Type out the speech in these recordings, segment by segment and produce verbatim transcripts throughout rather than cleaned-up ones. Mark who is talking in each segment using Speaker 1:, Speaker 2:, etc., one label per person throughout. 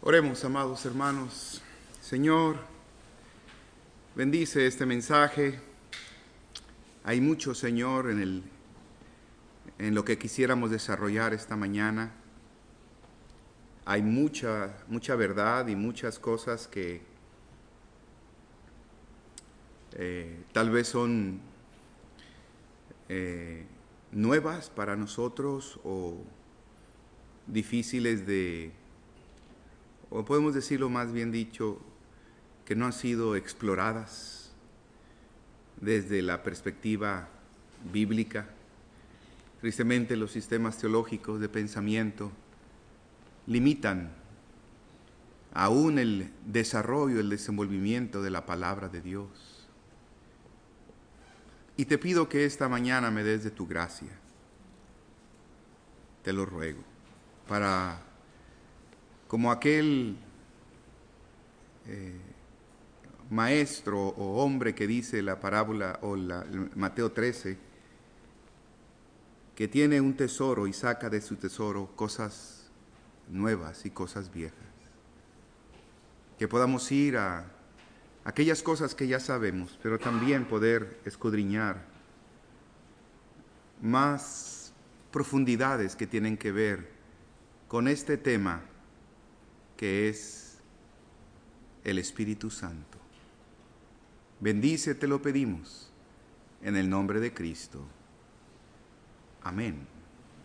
Speaker 1: Oremos, amados hermanos. Señor, bendice este mensaje. Hay mucho, Señor, en, el, en lo que quisiéramos desarrollar esta mañana. Hay mucha, mucha verdad y muchas cosas que eh, tal vez son eh, nuevas para nosotros o difíciles de, o podemos decirlo más bien dicho, que no han sido exploradas desde la perspectiva bíblica. Tristemente, los sistemas teológicos de pensamiento limitan aún el desarrollo, el desenvolvimiento de la palabra de Dios. Y te pido que esta mañana me des de tu gracia. Te lo ruego, para, como aquel eh, maestro o hombre que dice la parábola o la, Mateo trece, que tiene un tesoro y saca de su tesoro cosas nuevas y cosas viejas. Que podamos ir a aquellas cosas que ya sabemos, pero también poder escudriñar más profundidades que tienen que ver con este tema que es el Espíritu Santo. Bendice, te lo pedimos, en el nombre de Cristo. Amén.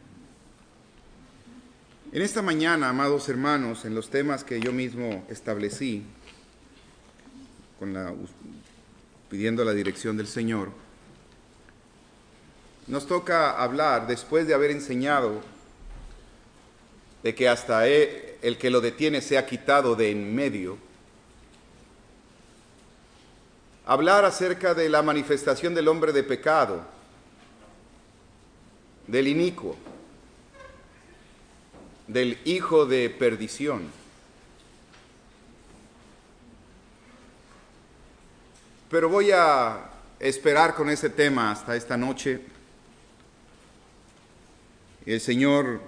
Speaker 1: En esta mañana, amados hermanos, en los temas que yo mismo establecí, con la, pidiendo la dirección del Señor, nos toca hablar, después de haber enseñado de que hasta él, el que lo detiene sea quitado de en medio, hablar acerca de la manifestación del hombre de pecado, del inicuo, del hijo de perdición. Pero voy a esperar con ese tema hasta esta noche. El Señor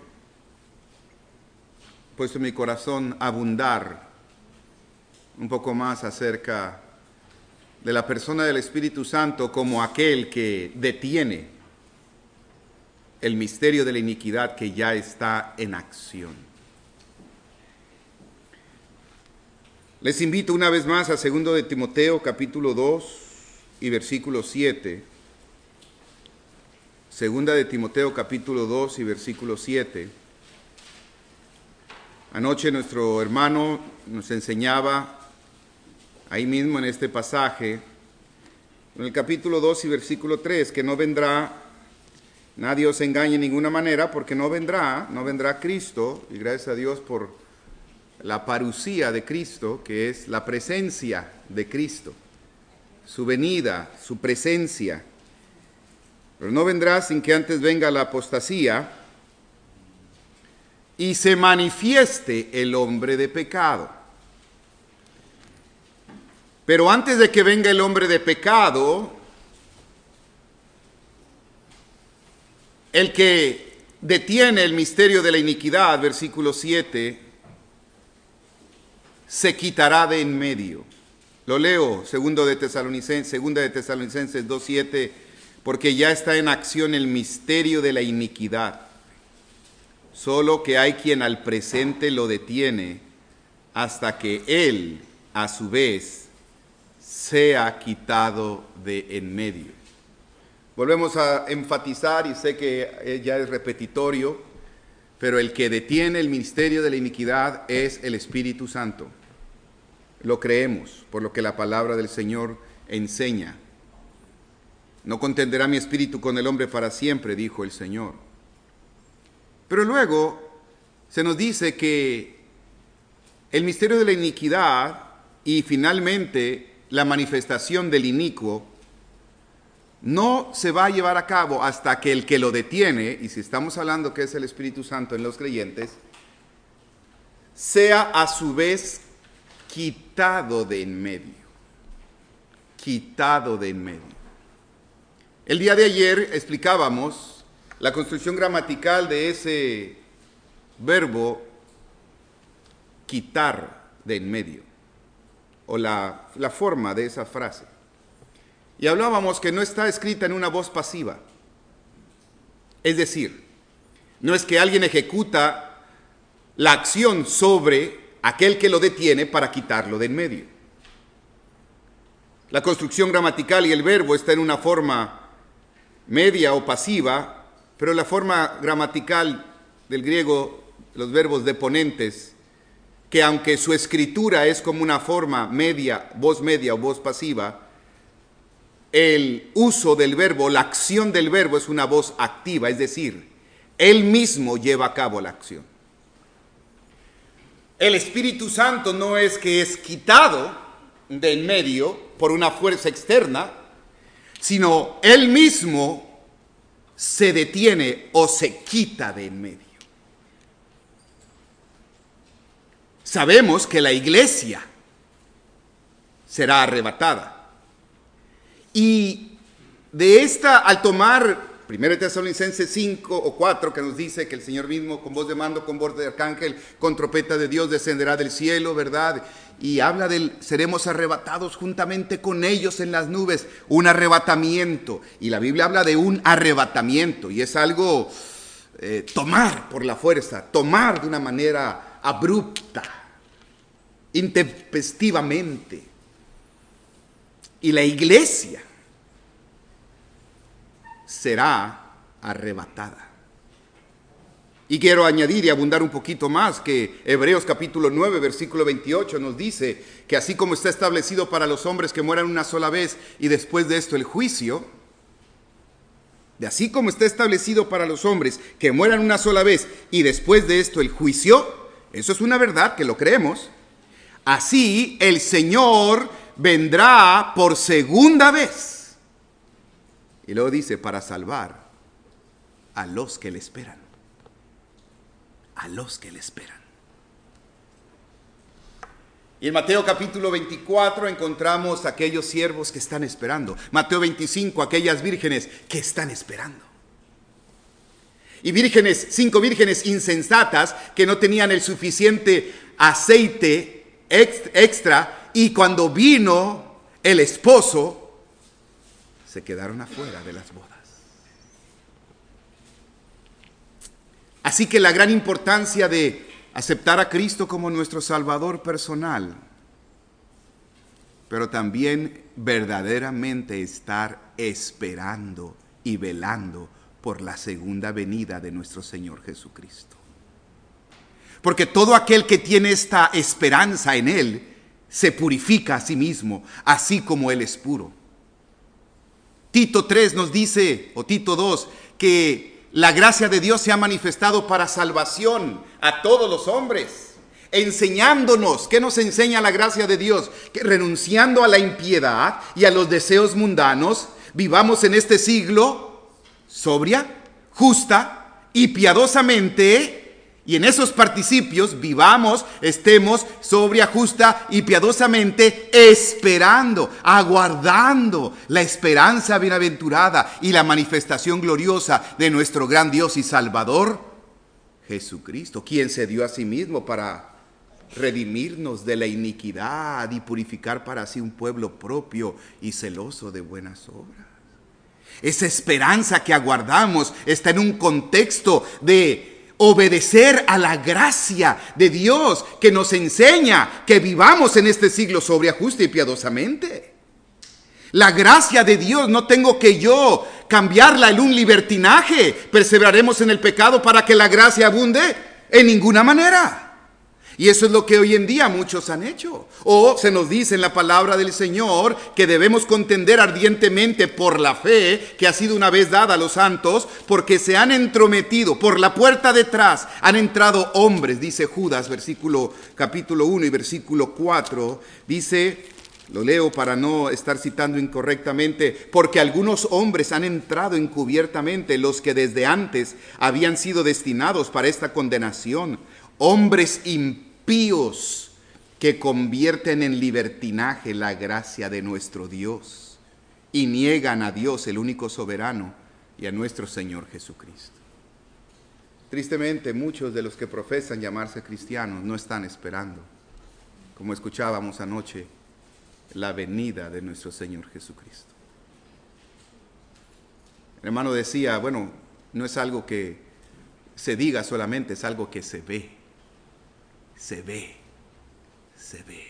Speaker 1: ha puesto en mi corazón abundar un poco más acerca de la persona del Espíritu Santo como aquel que detiene el misterio de la iniquidad que ya está en acción. Les invito una vez más a segundo de Timoteo capítulo dos y versículo siete. Segunda de Timoteo capítulo dos y versículo siete. Anoche nuestro hermano nos enseñaba ahí mismo en este pasaje, en el capítulo dos y versículo tres, que no vendrá, nadie os engañe en ninguna manera, porque no vendrá, no vendrá Cristo, y gracias a Dios por la parusía de Cristo, que es la presencia de Cristo, su venida, su presencia. Pero no vendrá sin que antes venga la apostasía y se manifieste el hombre de pecado. Pero antes de que venga el hombre de pecado, el que detiene el misterio de la iniquidad, versículo siete, se quitará de en medio. Lo leo, segundo de Tesalonicenses, segunda de Tesalonicenses dos siete, porque ya está en acción el misterio de la iniquidad, solo que hay quien al presente lo detiene hasta que él, a su vez, sea quitado de en medio. Volvemos a enfatizar, y sé que ya es repetitorio, pero el que detiene el misterio de la iniquidad es el Espíritu Santo. Lo creemos, por lo que la palabra del Señor enseña. No contenderá mi espíritu con el hombre para siempre, dijo el Señor. Pero luego se nos dice que el misterio de la iniquidad y finalmente la manifestación del inicuo no se va a llevar a cabo hasta que el que lo detiene, y si estamos hablando que es el Espíritu Santo en los creyentes, sea a su vez quitado de en medio. Quitado de en medio. El día de ayer explicábamos la construcción gramatical de ese verbo quitar de en medio, o la, la forma de esa frase. Y hablábamos que no está escrita en una voz pasiva. Es decir, no es que alguien ejecuta la acción sobre aquel que lo detiene para quitarlo de en medio. La construcción gramatical y el verbo está en una forma media o pasiva, pero la forma gramatical del griego, los verbos deponentes, que aunque su escritura es como una forma media, voz media o voz pasiva, el uso del verbo, la acción del verbo es una voz activa, es decir, él mismo lleva a cabo la acción. El Espíritu Santo no es que es quitado de en medio por una fuerza externa, sino él mismo se detiene o se quita de en medio. Sabemos que la iglesia será arrebatada. Y de esta, al tomar primero Tesalonicenses cinco o cuatro, que nos dice que el Señor mismo con voz de mando, con voz de arcángel, con trompeta de Dios descenderá del cielo, ¿verdad? Y habla del seremos arrebatados juntamente con ellos en las nubes, un arrebatamiento. Y la Biblia habla de un arrebatamiento, y es algo eh, tomar por la fuerza, tomar de una manera abrupta, intempestivamente. Y la iglesia será arrebatada. Y quiero añadir y abundar un poquito más que Hebreos capítulo nueve, versículo veintiocho nos dice que así como está establecido para los hombres que mueran una sola vez y después de esto el juicio, de así como está establecido para los hombres que mueran una sola vez y después de esto el juicio, eso es una verdad que lo creemos, así el Señor vendrá por segunda vez. Y luego dice, para salvar a los que le esperan. A los que le esperan. Y en Mateo capítulo veinticuatro encontramos aquellos siervos que están esperando. Mateo veinticinco, aquellas vírgenes que están esperando. Y vírgenes, cinco vírgenes insensatas que no tenían el suficiente aceite extra, y cuando vino el esposo, se quedaron afuera de las bodas. Así que la gran importancia de aceptar a Cristo como nuestro Salvador personal, pero también verdaderamente estar esperando y velando por la segunda venida de nuestro Señor Jesucristo. Porque todo aquel que tiene esta esperanza en Él, se purifica a sí mismo, así como Él es puro. Tito tres nos dice, o Tito dos, que la gracia de Dios se ha manifestado para salvación a todos los hombres, enseñándonos. ¿Qué nos enseña la gracia de Dios? Que renunciando a la impiedad y a los deseos mundanos, vivamos en este siglo sobria, justa y piadosamente. Y en esos participios vivamos, estemos sobria, justa y piadosamente esperando, aguardando la esperanza bienaventurada y la manifestación gloriosa de nuestro gran Dios y Salvador, Jesucristo, quien se dio a sí mismo para redimirnos de la iniquidad y purificar para sí un pueblo propio y celoso de buenas obras. Esa esperanza que aguardamos está en un contexto de obedecer a la gracia de Dios que nos enseña que vivamos en este siglo sobria, justa y piadosamente. La gracia de Dios no tengo que yo cambiarla en un libertinaje. Perseveraremos en el pecado para que la gracia abunde en ninguna manera. Y eso es lo que hoy en día muchos han hecho. O se nos dice en la palabra del Señor que debemos contender ardientemente por la fe que ha sido una vez dada a los santos, porque se han entrometido por la puerta detrás, han entrado hombres, dice Judas, versículo capítulo uno y versículo cuatro, dice, lo leo para no estar citando incorrectamente, porque algunos hombres han entrado encubiertamente, los que desde antes habían sido destinados para esta condenación, hombres impíos que convierten en libertinaje la gracia de nuestro Dios y niegan a Dios, el único soberano, y a nuestro Señor Jesucristo. Tristemente, muchos de los que profesan llamarse cristianos no están esperando, como escuchábamos anoche, la venida de nuestro Señor Jesucristo. El hermano decía, bueno, no es algo que se diga solamente, es algo que se ve, se ve, se ve.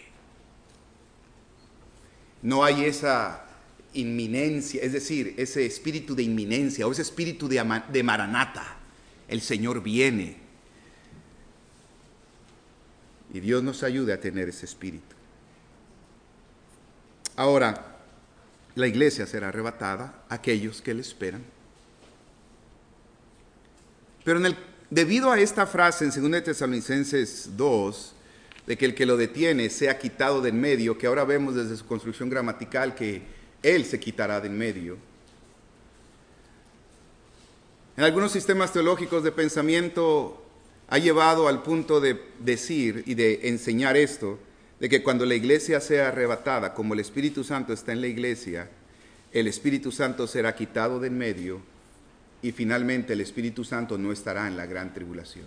Speaker 1: No hay esa inminencia, es decir, ese espíritu de inminencia o ese espíritu de, ama, de maranata. El Señor viene. Y Dios nos ayude a tener ese espíritu. Ahora, la iglesia será arrebatada a aquellos que le esperan. Pero en el, debido a esta frase en segunda de Tesalonicenses dos, de que el que lo detiene sea quitado del medio, que ahora vemos desde su construcción gramatical que Él se quitará del medio. En algunos sistemas teológicos de pensamiento ha llevado al punto de decir y de enseñar esto, de que cuando la iglesia sea arrebatada, como el Espíritu Santo está en la iglesia, el Espíritu Santo será quitado del medio y finalmente el Espíritu Santo no estará en la gran tribulación.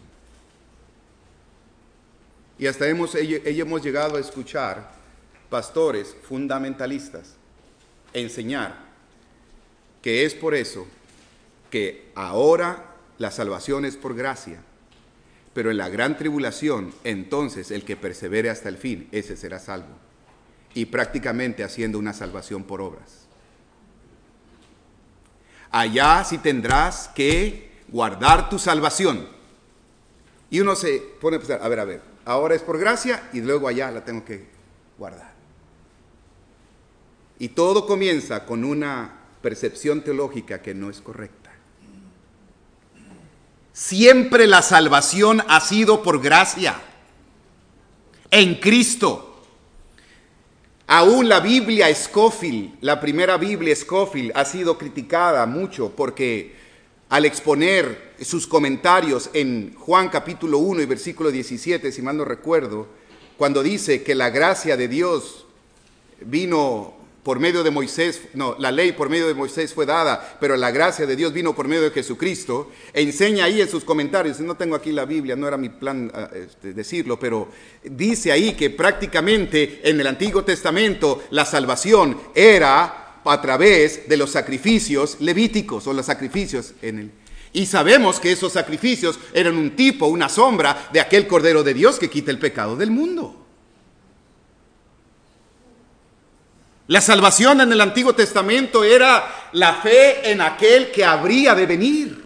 Speaker 1: Y hasta hemos, hemos llegado a escuchar pastores fundamentalistas enseñar que es por eso que ahora la salvación es por gracia, pero en la gran tribulación, entonces el que persevere hasta el fin, ese será salvo. Y prácticamente haciendo una salvación por obras. Allá sí tendrás que guardar tu salvación. Y uno se pone a pensar, a ver, a ver, ahora es por gracia y luego allá la tengo que guardar. Y todo comienza con una percepción teológica que no es correcta. Siempre la salvación ha sido por gracia, en Cristo. Aún la Biblia Scofield, la primera Biblia Scofield, ha sido criticada mucho porque al exponer sus comentarios en Juan capítulo uno y versículo diecisiete, si mal no recuerdo, cuando dice que la gracia de Dios vino por medio de Moisés, no, la ley por medio de Moisés fue dada, pero la gracia de Dios vino por medio de Jesucristo, enseña ahí en sus comentarios, no tengo aquí la Biblia, no era mi plan uh, este, decirlo, pero dice ahí que prácticamente en el Antiguo Testamento la salvación era a través de los sacrificios levíticos o los sacrificios en el... Y sabemos que esos sacrificios eran un tipo, una sombra de aquel Cordero de Dios que quita el pecado del mundo. La salvación en el Antiguo Testamento era la fe en aquel que habría de venir.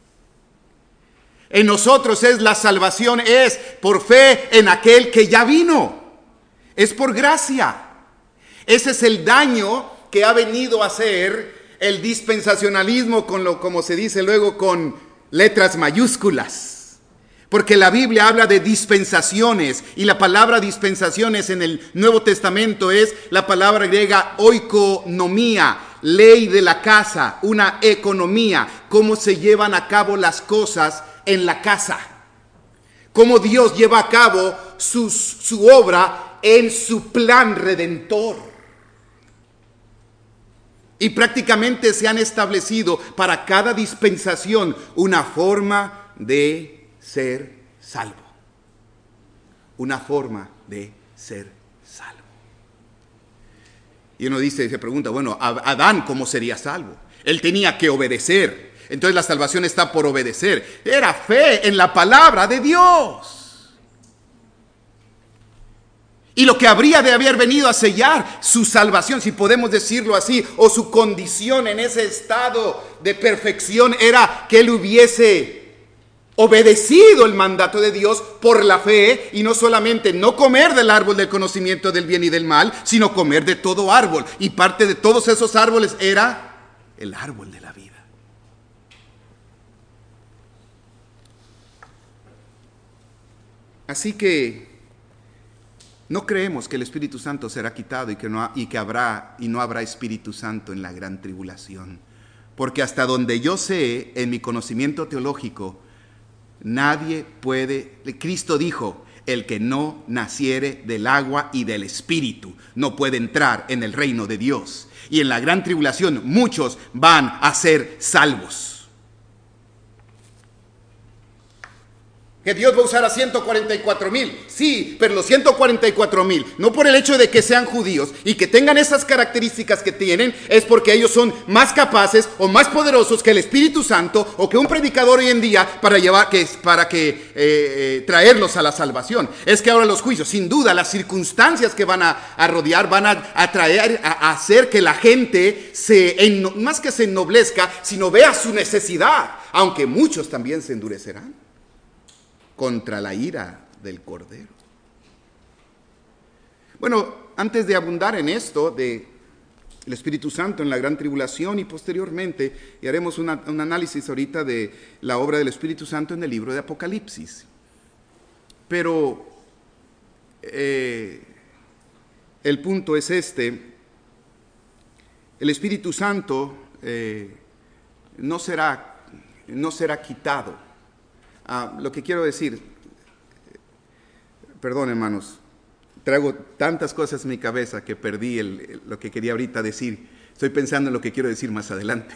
Speaker 1: En nosotros es la salvación, es por fe en aquel que ya vino. Es por gracia. Ese es el daño que ha venido a hacer el dispensacionalismo, con lo, como se dice luego, con letras mayúsculas. Porque la Biblia habla de dispensaciones y la palabra dispensaciones en el Nuevo Testamento es la palabra griega oikonomía, ley de la casa, una economía, cómo se llevan a cabo las cosas en la casa, cómo Dios lleva a cabo su, su obra en su plan redentor. Y prácticamente se han establecido para cada dispensación una forma de ser salvo. Una forma de ser salvo. Y uno dice, se pregunta, bueno, Adán, ¿cómo sería salvo? Él tenía que obedecer. Entonces la salvación está por obedecer. Era fe en la palabra de Dios. Y lo que habría de haber venido a sellar su salvación, si podemos decirlo así, o su condición en ese estado de perfección, era que él hubiese obedecido el mandato de Dios por la fe, y no solamente no comer del árbol del conocimiento del bien y del mal, sino comer de todo árbol. Y parte de todos esos árboles era el árbol de la vida. Así que no creemos que el Espíritu Santo será quitado y que no, y que habrá y no habrá Espíritu Santo en la gran tribulación. Porque hasta donde yo sé, en mi conocimiento teológico, nadie puede, Cristo dijo, el que no naciere del agua y del Espíritu no puede entrar en el reino de Dios. Y en la gran tribulación muchos van a ser salvos. Que Dios va a usar a ciento cuarenta y cuatro mil. Sí, pero los ciento cuarenta y cuatro mil, no por el hecho de que sean judíos y que tengan esas características que tienen, es porque ellos son más capaces o más poderosos que el Espíritu Santo o que un predicador hoy en día para llevar, que, para que eh, eh, traerlos a la salvación. Es que ahora los juicios, sin duda, las circunstancias que van a, a rodear, van a, a traer, a, a hacer que la gente se, en, más que se ennoblezca, sino vea su necesidad, aunque muchos también se endurecerán contra la ira del Cordero. Bueno, antes de abundar en esto de el Espíritu Santo en la gran tribulación y posteriormente, y haremos una, un análisis ahorita de la obra del Espíritu Santo en el libro de Apocalipsis. Pero eh, el punto es este: el Espíritu Santo eh, no será, no será quitado. Ah, lo que quiero decir, perdón hermanos, traigo tantas cosas en mi cabeza que perdí el, el, lo que quería ahorita decir. Estoy pensando en lo que quiero decir más adelante.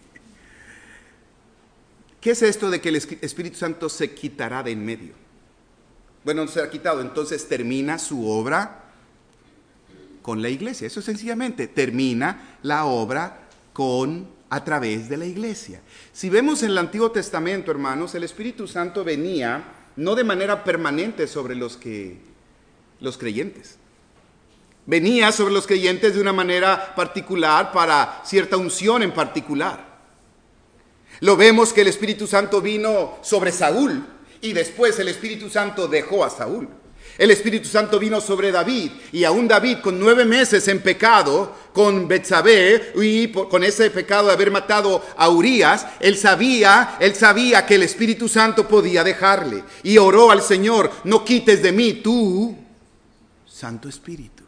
Speaker 1: ¿Qué es esto de que el Espíritu Santo se quitará de en medio? Bueno, no será quitado, entonces termina su obra con la iglesia. Eso sencillamente termina la obra con a través de la iglesia. Si vemos en el Antiguo Testamento, hermanos, el Espíritu Santo venía no de manera permanente sobre los que los creyentes. Venía sobre los creyentes de una manera particular para cierta unción en particular. Lo vemos que el Espíritu Santo vino sobre Saúl y después el Espíritu Santo dejó a Saúl. El Espíritu Santo vino sobre David, y aún David con nueve meses en pecado, con Betsabé, y por, con ese pecado de haber matado a Urías, él sabía, él sabía que el Espíritu Santo podía dejarle, y oró al Señor: no quites de mí tu Santo Espíritu.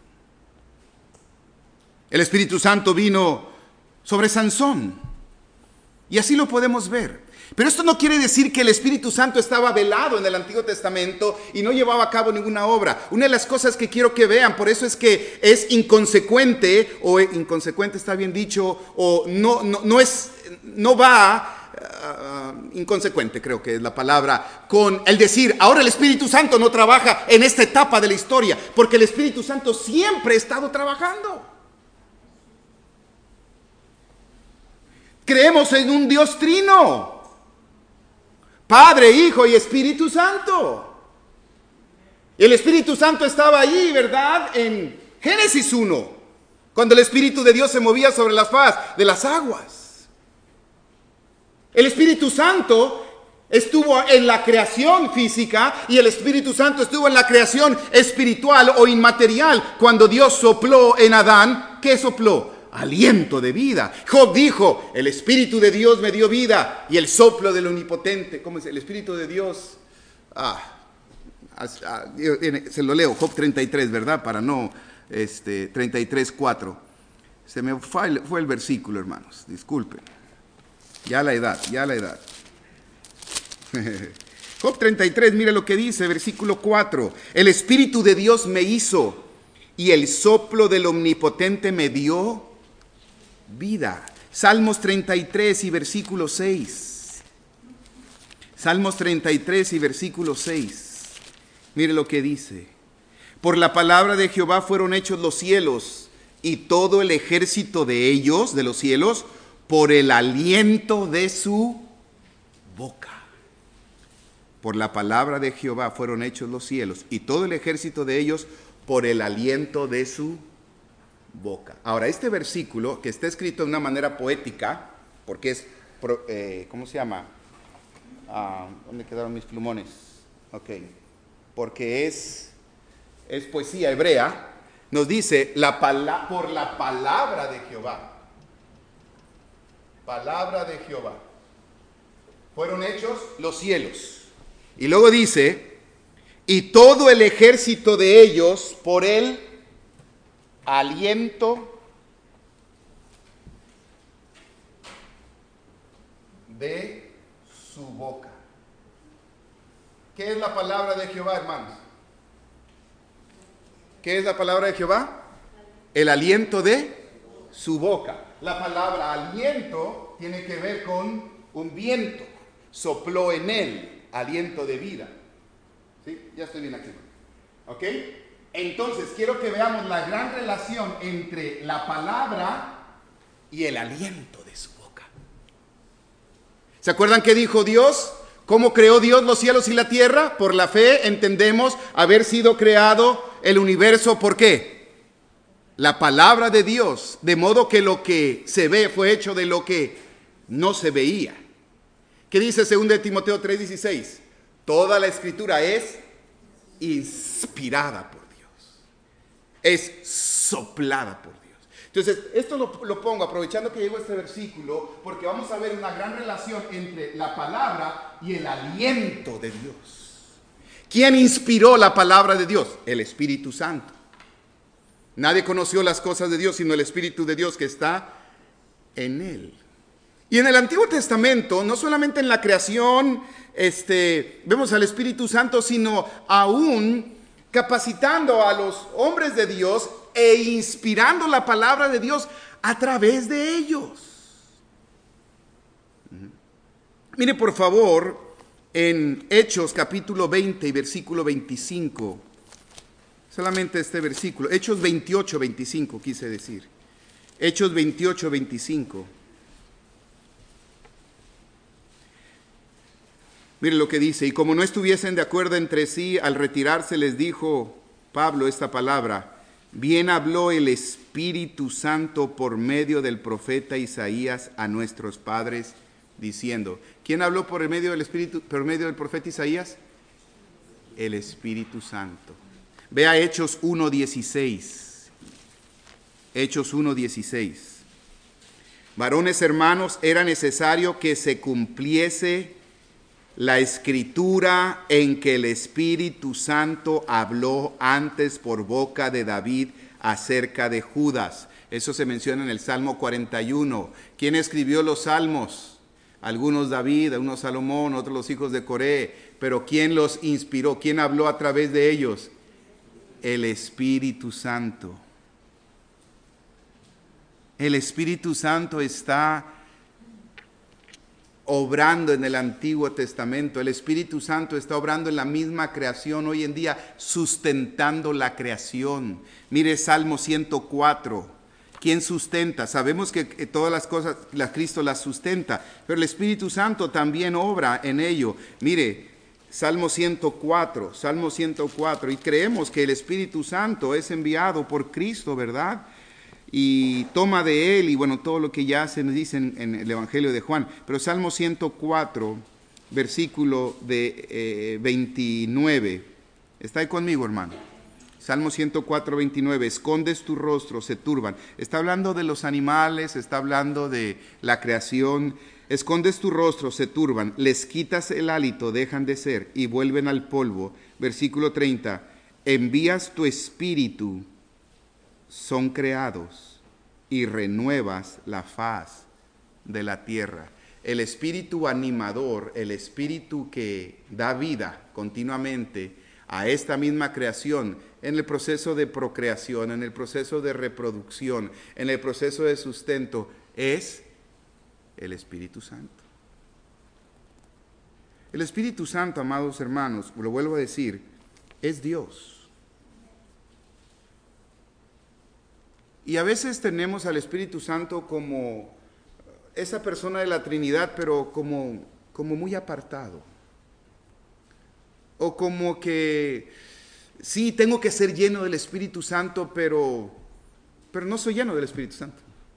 Speaker 1: El Espíritu Santo vino sobre Sansón, y así lo podemos ver. Pero esto no quiere decir que el Espíritu Santo estaba velado en el Antiguo Testamento y no llevaba a cabo ninguna obra. Una de las cosas que quiero que vean, por eso es que es inconsecuente, o inconsecuente está bien dicho, o no, no, no es, no va, uh, inconsecuente creo que es la palabra, con el decir, ahora el Espíritu Santo no trabaja en esta etapa de la historia, porque el Espíritu Santo siempre ha estado trabajando. Creemos en un Dios trino: Padre, Hijo y Espíritu Santo. El Espíritu Santo estaba allí, ¿verdad? En Génesis uno, cuando el Espíritu de Dios se movía sobre la faz de las aguas. El Espíritu Santo estuvo en la creación física y el Espíritu Santo estuvo en la creación espiritual o inmaterial. Cuando Dios sopló en Adán, ¿qué sopló? Aliento de vida. Job dijo: el Espíritu de Dios me dio vida, y el soplo del Omnipotente. ¿Cómo es? El Espíritu de Dios. Ah, ah, se lo leo, Job treinta y tres, ¿verdad? Para no, este, treinta y tres, cuatro. Se me fue el, fue el versículo, hermanos. Disculpen. Ya la edad, ya la edad. Job treinta y tres, mire lo que dice, versículo cuatro. El Espíritu de Dios me hizo, y el soplo del Omnipotente me dio vida. Salmos treinta y tres y versículo seis. Salmos treinta y tres y versículo seis. Mire lo que dice: por la palabra de Jehová fueron hechos los cielos, y todo el ejército de ellos, de los cielos, por el aliento de su boca. Por la palabra de Jehová fueron hechos los cielos, y todo el ejército de ellos por el aliento de su boca. Ahora, este versículo, que está escrito de una manera poética, porque es, eh, ¿cómo se llama? Ah, ¿dónde quedaron mis plumones? Ok, porque es, es poesía hebrea, nos dice, la pala- por la palabra de Jehová, palabra de Jehová, fueron hechos los cielos. Y luego dice, y todo el ejército de ellos por el aliento de su boca. ¿Qué es la palabra de Jehová, hermanos? ¿Qué es la palabra de Jehová? El aliento de su boca. La palabra aliento tiene que ver con un viento. Sopló en él aliento de vida. ¿Sí? Ya estoy bien aquí. ¿Ok? Entonces, quiero que veamos la gran relación entre la palabra y el aliento de su boca. ¿Se acuerdan qué dijo Dios? ¿Cómo creó Dios los cielos y la tierra? Por la fe entendemos haber sido creado el universo. ¿Por qué? La palabra de Dios, de modo que lo que se ve fue hecho de lo que no se veía. ¿Qué dice segunda de Timoteo tres dieciséis? Toda la escritura es inspirada por Dios, es soplada por Dios. Entonces, esto lo, lo pongo aprovechando que llegó este versículo, porque vamos a ver una gran relación entre la palabra y el aliento de Dios. ¿Quién inspiró la palabra de Dios? El Espíritu Santo. Nadie conoció las cosas de Dios sino el Espíritu de Dios que está en él. Y en el Antiguo Testamento, no solamente en la creación, este, vemos al Espíritu Santo, sino aún capacitando a los hombres de Dios e inspirando la palabra de Dios a través de ellos. Mire por favor en Hechos capítulo veinte y versículo veinticinco. Solamente este versículo. Hechos veintiocho, veinticinco quise decir. Hechos veintiocho, veinticinco. Mire lo que dice. Y como no estuviesen de acuerdo entre sí, al retirarse les dijo Pablo esta palabra. Bien habló el Espíritu Santo por medio del profeta Isaías a nuestros padres, diciendo. ¿Quién habló por el medio del Espíritu, por medio del profeta Isaías? El Espíritu Santo. Vea Hechos uno dieciséis. Hechos uno dieciséis. Varones hermanos, era necesario que se cumpliese la escritura en que el Espíritu Santo habló antes por boca de David acerca de Judas. Eso se menciona en el Salmo cuarenta y uno. ¿Quién escribió los salmos? Algunos David, algunos Salomón, otros los hijos de Coré. Pero ¿quién los inspiró? ¿Quién habló a través de ellos? El Espíritu Santo. El Espíritu Santo está obrando en el Antiguo Testamento. El Espíritu Santo está obrando en la misma creación hoy en día, sustentando la creación. Mire Salmo ciento cuatro. ¿Quién sustenta? Sabemos que todas las cosas, la Cristo las sustenta, pero el Espíritu Santo también obra en ello. Mire, Salmo ciento cuatro, Salmo ciento cuatro, y creemos que el Espíritu Santo es enviado por Cristo, ¿verdad? Y toma de él, y bueno, todo lo que ya se nos dice en, en el Evangelio de Juan. Pero Salmo ciento cuatro, versículo de eh, veintinueve. ¿Está ahí conmigo, hermano? Salmo ciento cuatro, veintinueve. Escondes tu rostro, se turban. Está hablando de los animales, está hablando de la creación. Escondes tu rostro, se turban. Les quitas el hálito, dejan de ser y vuelven al polvo. Versículo treinta. Envías tu espíritu, son creados y renuevas la faz de la tierra. El espíritu animador, el espíritu que da vida continuamente a esta misma creación, en el proceso de procreación, en el proceso de reproducción, en el proceso de sustento, es el Espíritu Santo. El Espíritu Santo, amados hermanos, lo vuelvo a decir, es Dios. Y a veces tenemos al Espíritu Santo como esa persona de la Trinidad, pero como, como muy apartado. O como que, sí, tengo que ser lleno del Espíritu Santo, pero, pero no soy lleno del Espíritu Santo.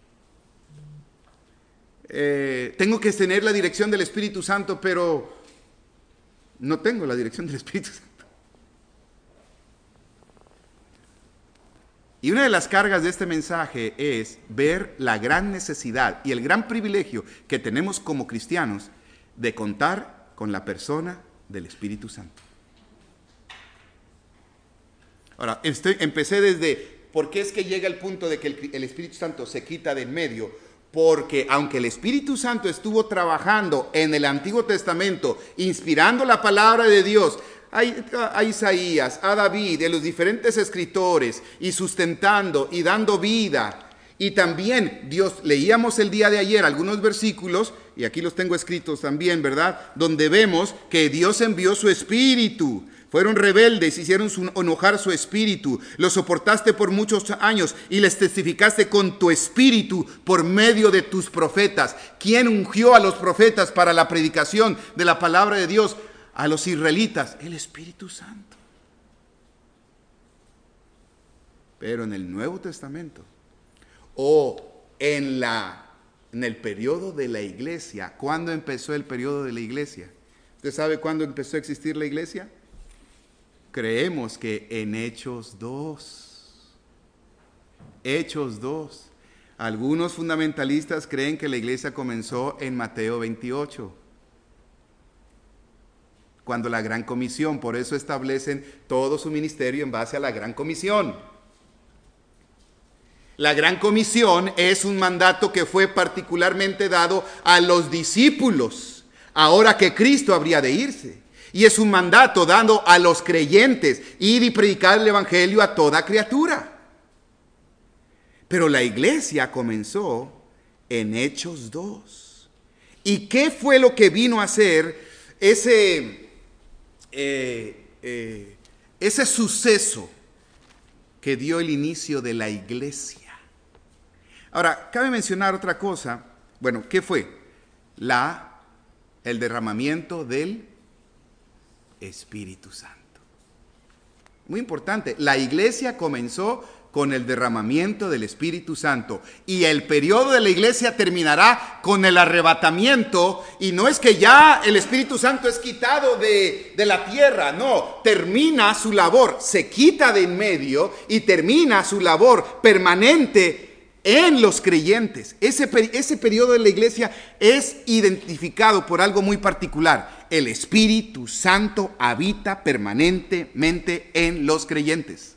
Speaker 1: Eh, tengo que tener la dirección del Espíritu Santo, pero no tengo la dirección del Espíritu Santo. Y una de las cargas de este mensaje es ver la gran necesidad y el gran privilegio que tenemos como cristianos de contar con la persona del Espíritu Santo. Ahora, estoy, empecé desde por qué es que llega el punto de que el, el Espíritu Santo se quita de en medio. Porque aunque el Espíritu Santo estuvo trabajando en el Antiguo Testamento, inspirando la palabra de Dios, a, a Isaías, a David, a los diferentes escritores, y sustentando y dando vida. Y también Dios, leíamos el día de ayer algunos versículos, y aquí los tengo escritos también, ¿verdad? Donde vemos que Dios envió su Espíritu. Fueron rebeldes, hicieron su, enojar su espíritu. Lo soportaste por muchos años y les testificaste con tu espíritu por medio de tus profetas. ¿Quién ungió a los profetas para la predicación de la palabra de Dios a los israelitas? El Espíritu Santo. Pero en el Nuevo Testamento o en, la, en el periodo de la iglesia, ¿cuándo empezó el periodo de la iglesia? ¿Usted sabe cuándo empezó a existir la iglesia? Creemos que en Hechos dos. Hechos dos. Algunos fundamentalistas creen que la iglesia comenzó en Mateo veintiocho, cuando la Gran Comisión, por eso establecen todo su ministerio en base a la Gran Comisión. La Gran Comisión es un mandato que fue particularmente dado a los discípulos, ahora que Cristo habría de irse. Y es un mandato dado a los creyentes, ir y predicar el evangelio a toda criatura. Pero la iglesia comenzó en Hechos dos. ¿Y qué fue lo que vino a hacer ese, eh, eh, ese suceso que dio el inicio de la iglesia? Ahora, cabe mencionar otra cosa. Bueno, ¿qué fue? La, el derramamiento del Espíritu Santo. Muy importante, la iglesia comenzó con el derramamiento del Espíritu Santo y el periodo de la iglesia terminará con el arrebatamiento, y no es que ya el Espíritu Santo es quitado de, de la tierra, no, termina su labor, se quita de en medio y termina su labor permanente en los creyentes. Ese, ese periodo de la iglesia es identificado por algo muy particular. El Espíritu Santo habita permanentemente en los creyentes.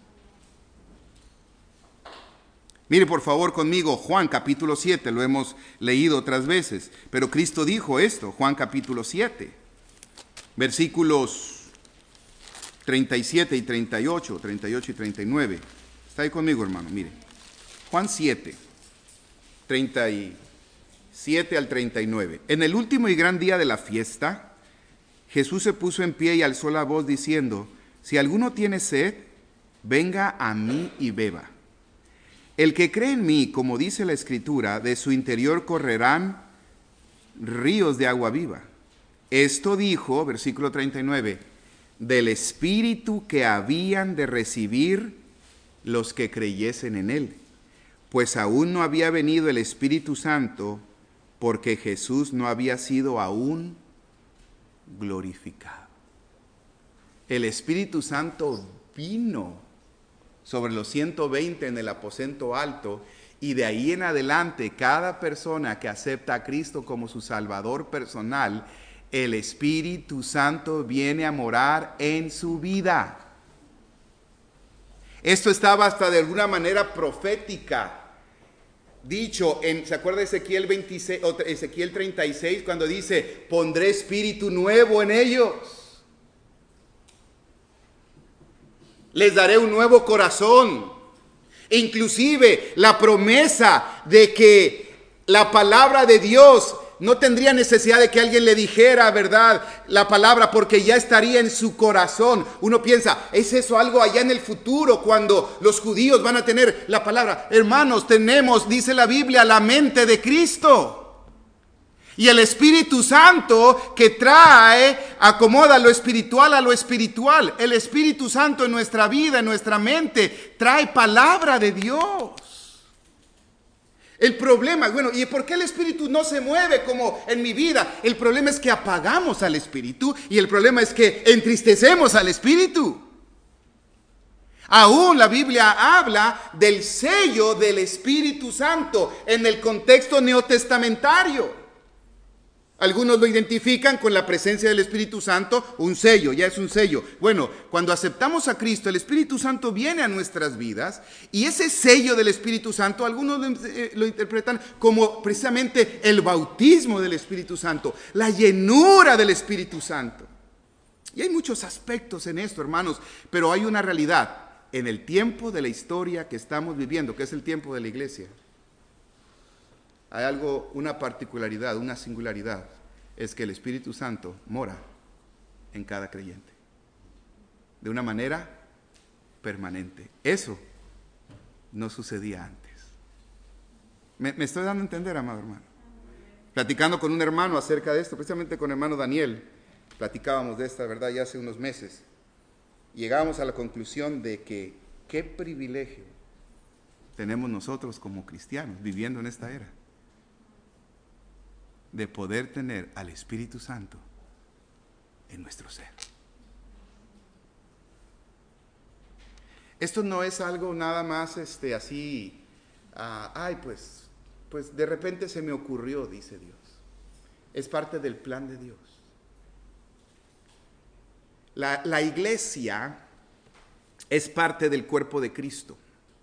Speaker 1: Mire por favor conmigo Juan capítulo siete, lo hemos leído otras veces, pero Cristo dijo esto, Juan capítulo siete, versículos treinta y siete y treinta y ocho, treinta y ocho y treinta y nueve. Está ahí conmigo, hermano, mire. Juan siete, treinta y siete al treinta y nueve. En el último y gran día de la fiesta, Jesús se puso en pie y alzó la voz diciendo: si alguno tiene sed, venga a mí y beba. El que cree en mí, como dice la Escritura, de su interior correrán ríos de agua viva. Esto dijo, versículo treinta y nueve, del Espíritu que habían de recibir los que creyesen en él, pues aún no había venido el Espíritu Santo, porque Jesús no había sido aún glorificado. El Espíritu Santo vino sobre los ciento veinte en el aposento alto, y de ahí en adelante cada persona que acepta a Cristo como su Salvador personal, el Espíritu Santo viene a morar en su vida. Esto estaba hasta de alguna manera profética dicho en, ¿se acuerda de Ezequiel veintiséis, o Ezequiel treinta y seis, cuando dice: pondré espíritu nuevo en ellos, les daré un nuevo corazón? E inclusive la promesa de que la palabra de Dios no tendría necesidad de que alguien le dijera, ¿verdad?, la palabra, porque ya estaría en su corazón. Uno piensa, ¿es eso algo allá en el futuro cuando los judíos van a tener la palabra? Hermanos, tenemos, dice la Biblia, la mente de Cristo. Y el Espíritu Santo que trae, acomoda lo espiritual a lo espiritual. El Espíritu Santo en nuestra vida, en nuestra mente, trae palabra de Dios. El problema, bueno, ¿y por qué el Espíritu no se mueve como en mi vida? El problema es que apagamos al Espíritu, y el problema es que entristecemos al Espíritu. Aún la Biblia habla del sello del Espíritu Santo en el contexto neotestamentario. Algunos lo identifican con la presencia del Espíritu Santo, un sello, ya es un sello. Bueno, cuando aceptamos a Cristo, el Espíritu Santo viene a nuestras vidas, y ese sello del Espíritu Santo, algunos lo, eh, lo interpretan como precisamente el bautismo del Espíritu Santo, la llenura del Espíritu Santo. Y hay muchos aspectos en esto, hermanos, pero hay una realidad. En el tiempo de la historia que estamos viviendo, que es el tiempo de la iglesia, hay algo, una particularidad, una singularidad, es que el Espíritu Santo mora en cada creyente. de una manera permanente. Eso no sucedía antes. ¿Me, me estoy dando a entender, amado hermano? Platicando con un hermano acerca de esto, precisamente con el hermano Daniel, platicábamos de esta verdad ya hace unos meses. Llegamos a la conclusión de que qué privilegio tenemos nosotros como cristianos viviendo en esta era, de poder tener al Espíritu Santo en nuestro ser. Esto no es algo nada más este, así, uh, ay pues, pues de repente se me ocurrió, dice Dios. Es parte del plan de Dios. La, la iglesia es parte del cuerpo de Cristo.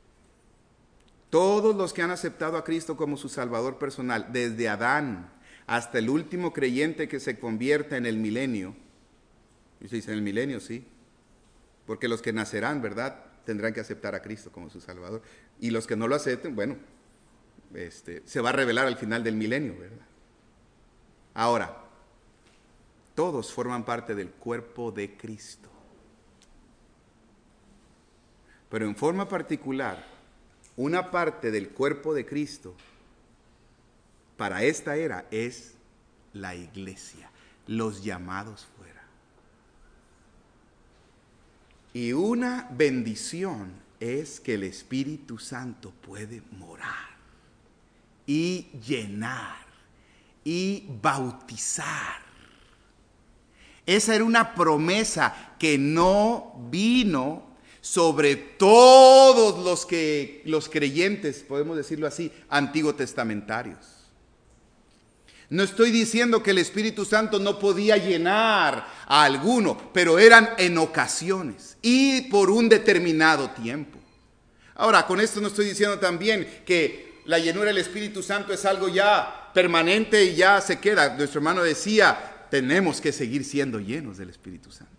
Speaker 1: Todos los que han aceptado a Cristo como su Salvador personal, desde Adán hasta el último creyente que se convierta en el milenio. Y se dice en el milenio, sí. Porque los que nacerán, ¿verdad?, tendrán que aceptar a Cristo como su Salvador. Y los que no lo acepten, bueno, este, se va a revelar al final del milenio, ¿verdad? Ahora, todos forman parte del cuerpo de Cristo. Pero en forma particular, una parte del cuerpo de Cristo para esta era es la iglesia, los llamados fuera. Y una bendición es que el Espíritu Santo puede morar y llenar y bautizar. Esa era una promesa que no vino sobre todos los que los creyentes, podemos decirlo así, antiguo testamentarios. No estoy diciendo que el Espíritu Santo no podía llenar a alguno, pero eran en ocasiones y por un determinado tiempo. Ahora, con esto no estoy diciendo también que la llenura del Espíritu Santo es algo ya permanente y ya se queda. Nuestro hermano decía, tenemos que seguir siendo llenos del Espíritu Santo.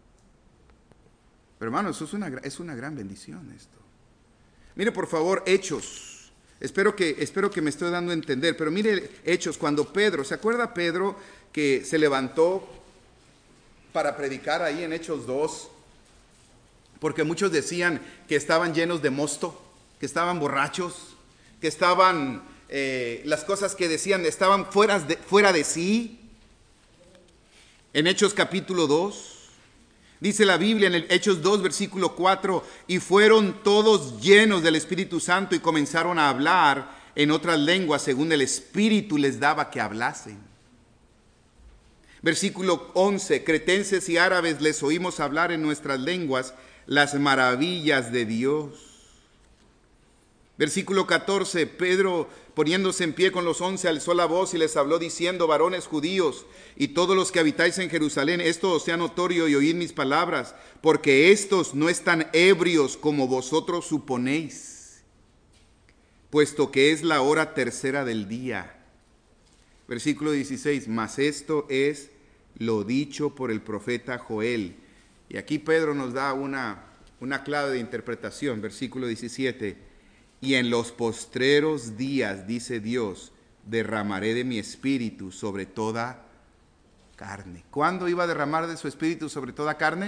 Speaker 1: Pero hermano, eso es una, es una gran bendición esto. Mire por favor Hechos. Espero que, espero que me estoy dando a entender, pero mire Hechos, cuando Pedro, ¿se acuerda Pedro que se levantó para predicar ahí en Hechos dos? Porque muchos decían que estaban llenos de mosto, que estaban borrachos, que estaban, eh, las cosas que decían estaban fuera de, fuera de sí. En Hechos capítulo dos. Dice la Biblia en el Hechos dos, versículo cuatro, y fueron todos llenos del Espíritu Santo y comenzaron a hablar en otras lenguas según el Espíritu les daba que hablasen. Versículo once, cretenses y árabes les oímos hablar en nuestras lenguas las maravillas de Dios. Versículo catorce, Pedro poniéndose en pie con los once alzó la voz y les habló diciendo, varones judíos y todos los que habitáis en Jerusalén, esto os sea notorio y oíd mis palabras, porque estos no están ebrios como vosotros suponéis, puesto que es la hora tercera del día. Versículo dieciséis, mas esto es lo dicho por el profeta Joel. Y aquí Pedro nos da una, una clave de interpretación. Versículo diecisiete, y en los postreros días, dice Dios, derramaré de mi espíritu sobre toda carne. ¿Cuándo iba a derramar de su espíritu sobre toda carne?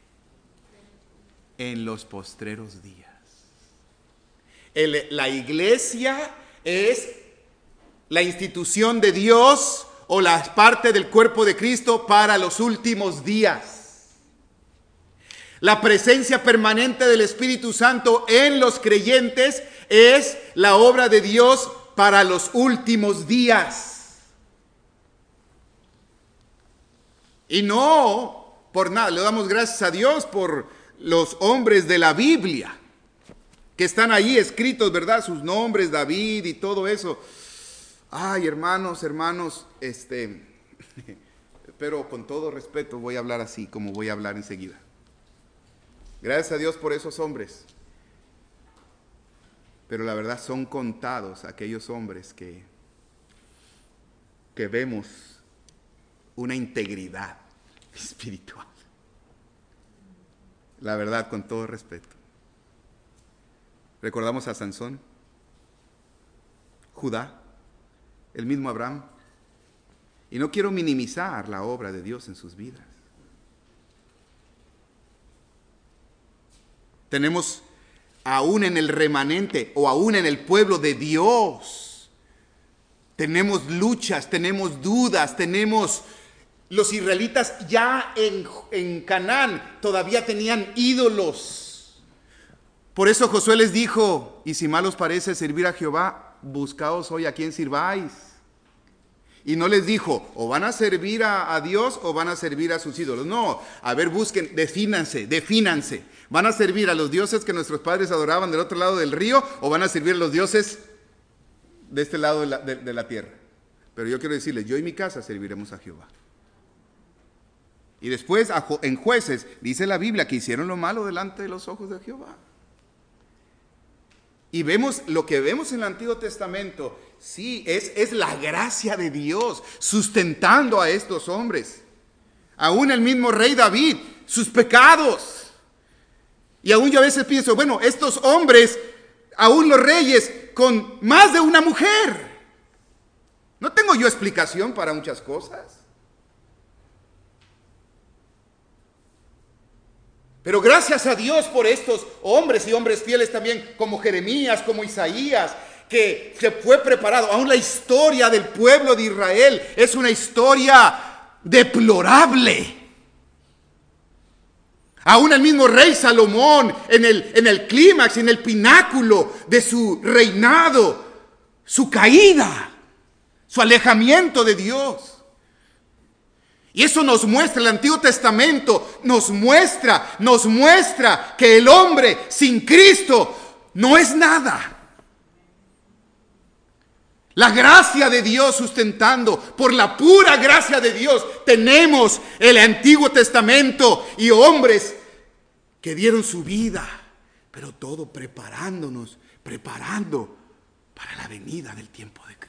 Speaker 1: En los postreros días. El, la iglesia es la institución de Dios o la parte del cuerpo de Cristo para los últimos días. La presencia permanente del Espíritu Santo en los creyentes es la obra de Dios para los últimos días. Y no por nada, le damos gracias a Dios por los hombres de la Biblia que están ahí escritos, ¿verdad? Sus nombres, David y todo eso. Ay, hermanos, hermanos, este, pero con todo respeto voy a hablar así como voy a hablar enseguida. Gracias a Dios por esos hombres. Pero la verdad son contados aquellos hombres que, que vemos una integridad espiritual. La verdad, con todo respeto. Recordamos a Sansón, Judá, el mismo Abraham. Y no quiero minimizar la obra de Dios en sus vidas. Tenemos aún en el remanente o aún en el pueblo de Dios. Tenemos luchas, tenemos dudas, tenemos... Los israelitas ya en, en Canaán todavía tenían ídolos. Por eso Josué les dijo, y si mal os parece servir a Jehová, buscaos hoy a quien sirváis. Y no les dijo, o van a servir a, a Dios o van a servir a sus ídolos. No, a ver, busquen, defínanse, defínanse. ¿Van a servir a los dioses que nuestros padres adoraban del otro lado del río o van a servir a los dioses de este lado de la, de, de la tierra? Pero yo quiero decirles, yo y mi casa serviremos a Jehová. Y después en Jueces dice la Biblia que hicieron lo malo delante de los ojos de Jehová. Y vemos lo que vemos en el Antiguo Testamento, sí, es, es la gracia de Dios sustentando a estos hombres. Aún el mismo rey David, sus pecados. Y aún yo a veces pienso, bueno, estos hombres, aún los reyes, con más de una mujer. ¿No tengo yo explicación para muchas cosas? Pero gracias a Dios por estos hombres y hombres fieles también, como Jeremías, como Isaías, que se fue preparado. Aún la historia del pueblo de Israel es una historia deplorable. Aún el mismo rey Salomón, en el, en el clímax, en el pináculo de su reinado, su caída, su alejamiento de Dios. Y eso nos muestra, el Antiguo Testamento nos muestra, nos muestra que el hombre sin Cristo no es nada. La gracia de Dios sustentando, por la pura gracia de Dios, tenemos el Antiguo Testamento y hombres que dieron su vida, pero todo preparándonos, preparando para la venida del tiempo de Cristo.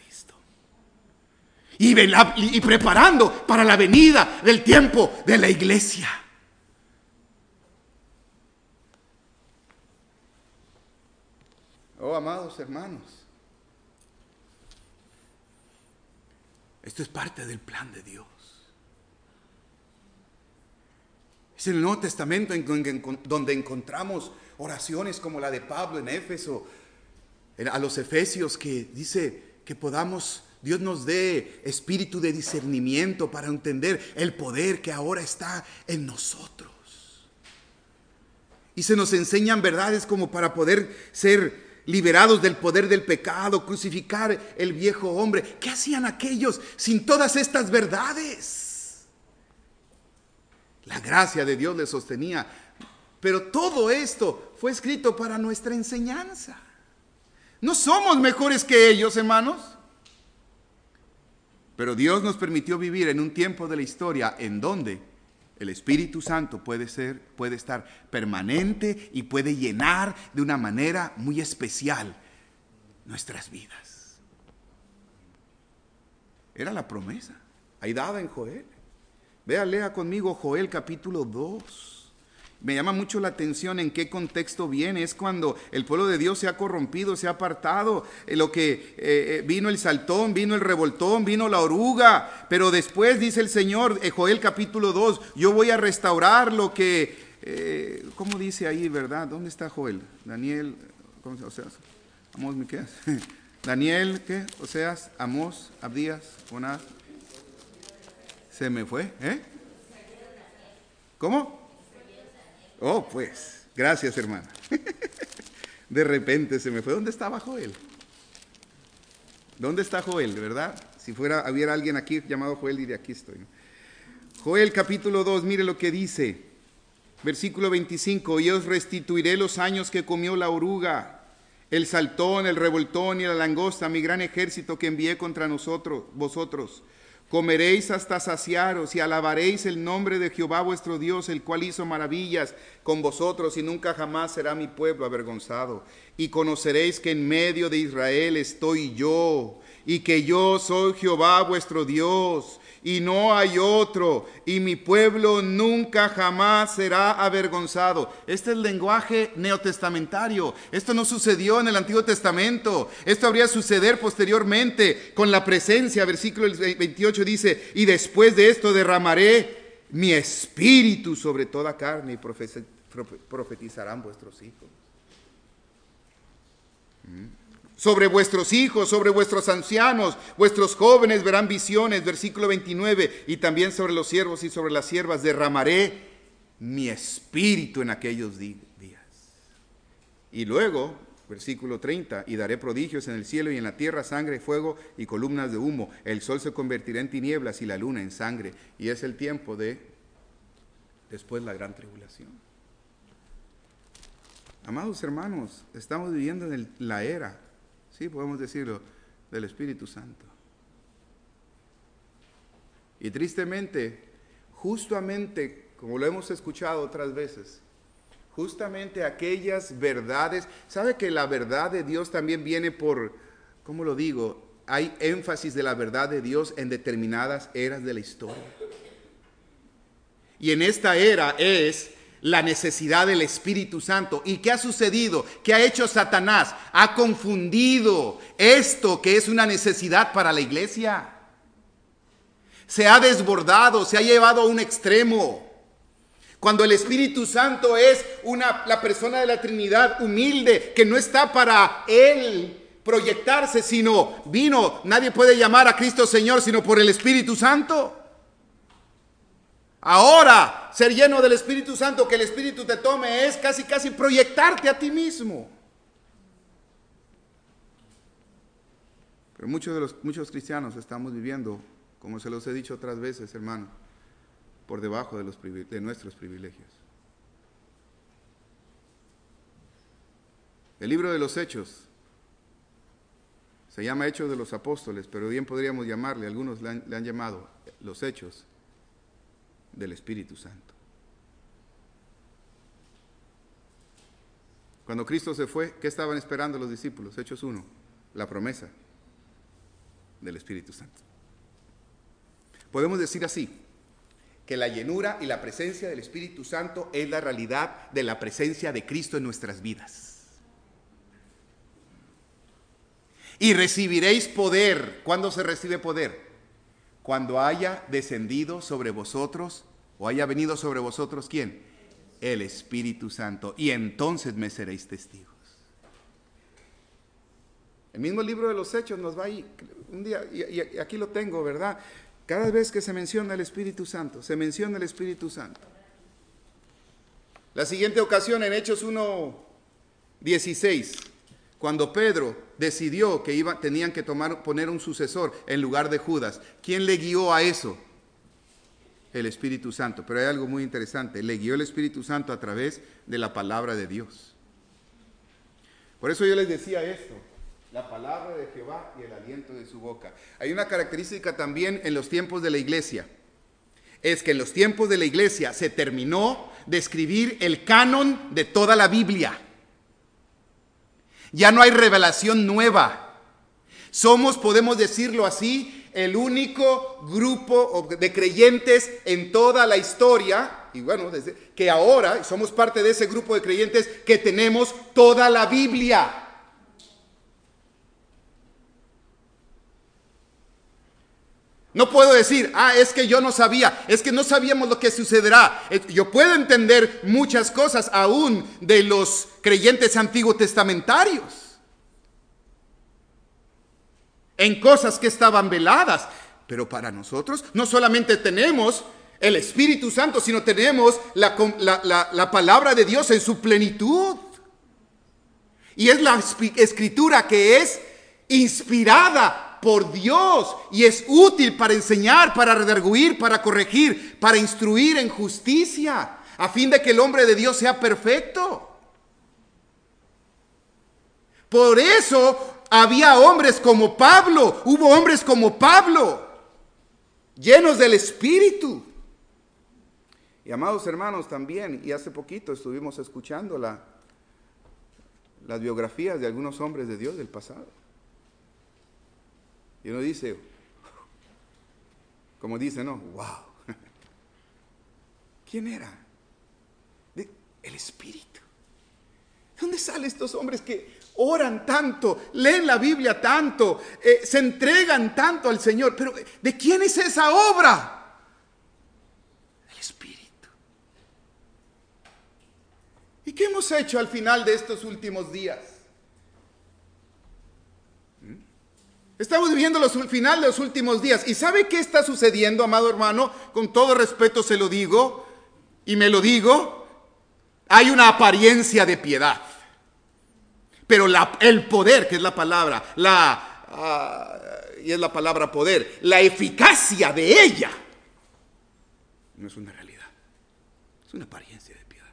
Speaker 1: Y, y preparando para la venida del tiempo de la iglesia. Oh, amados hermanos, esto es parte del plan de Dios. Es en el Nuevo Testamento en donde encontramos oraciones como la de Pablo en Éfeso, a los Efesios, que dice que podamos... Dios nos dé espíritu de discernimiento para entender el poder que ahora está en nosotros. Y se nos enseñan verdades como para poder ser liberados del poder del pecado, crucificar el viejo hombre. ¿Qué hacían aquellos sin todas estas verdades? La gracia de Dios les sostenía. Pero todo esto fue escrito para nuestra enseñanza. No somos mejores que ellos, hermanos. Pero Dios nos permitió vivir en un tiempo de la historia en donde el Espíritu Santo puede ser, puede estar permanente y puede llenar de una manera muy especial nuestras vidas. Era la promesa, ahí dada en Joel. Vea, lea conmigo Joel capítulo dos. Me llama mucho la atención en qué contexto viene. Es cuando el pueblo de Dios se ha corrompido, se ha apartado. Eh, lo que eh, vino el saltón, vino el revoltón, vino la oruga. Pero después dice el Señor, eh, Joel capítulo dos, yo voy a restaurar lo que... Eh, ¿Cómo dice ahí, verdad? ¿Dónde está Joel? Daniel, ¿cómo se llama? Oseas, Amós, Miqueas. Daniel, ¿qué? Oseas, Amós, Abdías, Jonás. Se me fue, ¿eh? ¿Cómo? Oh, pues, gracias, hermana. De repente se me fue. ¿Dónde estaba Joel? ¿Dónde está Joel, verdad? Si fuera, hubiera alguien aquí llamado Joel, diría, aquí estoy. Joel capítulo dos, mire lo que dice. Versículo veinticinco, y os restituiré los años que comió la oruga, el saltón, el revoltón y la langosta, mi gran ejército que envié contra nosotros, vosotros. Comeréis hasta saciaros y alabaréis el nombre de Jehová vuestro Dios, el cual hizo maravillas con vosotros, y nunca jamás será mi pueblo avergonzado. Y conoceréis que en medio de Israel estoy yo, y que yo soy Jehová vuestro Dios, y no hay otro, y mi pueblo nunca jamás será avergonzado. Este es el lenguaje neotestamentario. Esto no sucedió en el Antiguo Testamento. Esto habría de suceder posteriormente con la presencia. Versículo veintiocho dice, y después de esto derramaré mi espíritu sobre toda carne, y profetizarán vuestros hijos. Sobre vuestros hijos, sobre vuestros ancianos, vuestros jóvenes verán visiones, versículo veintinueve, y también sobre los siervos y sobre las siervas derramaré mi espíritu en aquellos días. Y luego, versículo treinta, y daré prodigios en el cielo y en la tierra, sangre, fuego y columnas de humo. El sol se convertirá en tinieblas y la luna en sangre. Y es el tiempo de después la gran tribulación. Amados hermanos, estamos viviendo en el, la era, sí, podemos decirlo, del Espíritu Santo. Y tristemente, justamente, como lo hemos escuchado otras veces, justamente aquellas verdades, ¿sabe que la verdad de Dios también viene por, ¿cómo lo digo? Hay énfasis de la verdad de Dios en determinadas eras de la historia. Y en esta era es la necesidad del Espíritu Santo. ¿Y qué ha sucedido? ¿Qué ha hecho Satanás? Ha confundido esto que es una necesidad para la iglesia. Se ha desbordado, se ha llevado a un extremo. Cuando el Espíritu Santo es una, la persona de la Trinidad humilde, que no está para Él proyectarse, sino vino, nadie puede llamar a Cristo Señor sino por el Espíritu Santo. Ahora, ser lleno del Espíritu Santo, que el Espíritu te tome, es casi casi proyectarte a ti mismo. Pero muchos de los muchos cristianos estamos viviendo, como se los he dicho otras veces, hermano, por debajo de, los, de nuestros privilegios. El libro de los Hechos se llama Hechos de los Apóstoles, pero bien podríamos llamarle, algunos le han, le han llamado los Hechos del Espíritu Santo. Cuando Cristo se fue, ¿qué estaban esperando los discípulos? Hechos uno, la promesa del Espíritu Santo. Podemos decir así, que la llenura y la presencia del Espíritu Santo es la realidad de la presencia de Cristo en nuestras vidas. Y recibiréis poder. ¿Cuándo se recibe poder? Cuando haya descendido sobre vosotros, o haya venido sobre vosotros, ¿quién? El Espíritu Santo. Y entonces me seréis testigos. El mismo libro de los Hechos nos va ahí. Un día, y, y aquí lo tengo, ¿verdad? Cada vez que se menciona el Espíritu Santo, se menciona el Espíritu Santo. La siguiente ocasión en Hechos uno dieciséis, cuando Pedro decidió que iba, tenían que tomar, poner un sucesor en lugar de Judas. ¿Quién le guió a eso? El Espíritu Santo. Pero hay algo muy interesante. Le guió el Espíritu Santo a través de la palabra de Dios. Por eso yo les decía esto. La palabra de Jehová y el aliento de su boca. Hay una característica también en los tiempos de la iglesia. Es que en los tiempos de la iglesia se terminó de escribir el canon de toda la Biblia. Ya no hay revelación nueva. Somos, podemos decirlo así, el único grupo de creyentes en toda la historia, y bueno, desde que ahora somos parte de ese grupo de creyentes que tenemos toda la Biblia. No puedo decir, ah, es que yo no sabía, es que no sabíamos lo que sucederá. Yo puedo entender muchas cosas aún de los creyentes antiguos testamentarios, en cosas que estaban veladas. Pero para nosotros no solamente tenemos el Espíritu Santo, sino tenemos la, la, la, la palabra de Dios en su plenitud. Y es la escritura que es inspirada por Dios y es útil para enseñar, para redarguir, para corregir, para instruir en justicia, a fin de que el hombre de Dios sea perfecto. Por eso había hombres como Pablo, hubo hombres como Pablo, llenos del Espíritu. Y amados hermanos también, y hace poquito estuvimos escuchando la, las biografías de algunos hombres de Dios del pasado. Y uno dice, como dice, no, wow. ¿Quién era? De, el Espíritu. ¿Dónde salen estos hombres que oran tanto, leen la Biblia tanto, eh, se entregan tanto al Señor? Pero ¿de quién es esa obra? El Espíritu. qué hemos hecho al final de estos últimos días? Estamos viviendo los, el final de los últimos días. ¿Y sabe qué está sucediendo, amado hermano? Con todo respeto se lo digo, y me lo digo. Hay una apariencia de piedad. Pero la, el poder, que es la palabra, la, uh, y es la palabra poder, la eficacia de ella, no es una realidad. Es una apariencia de piedad.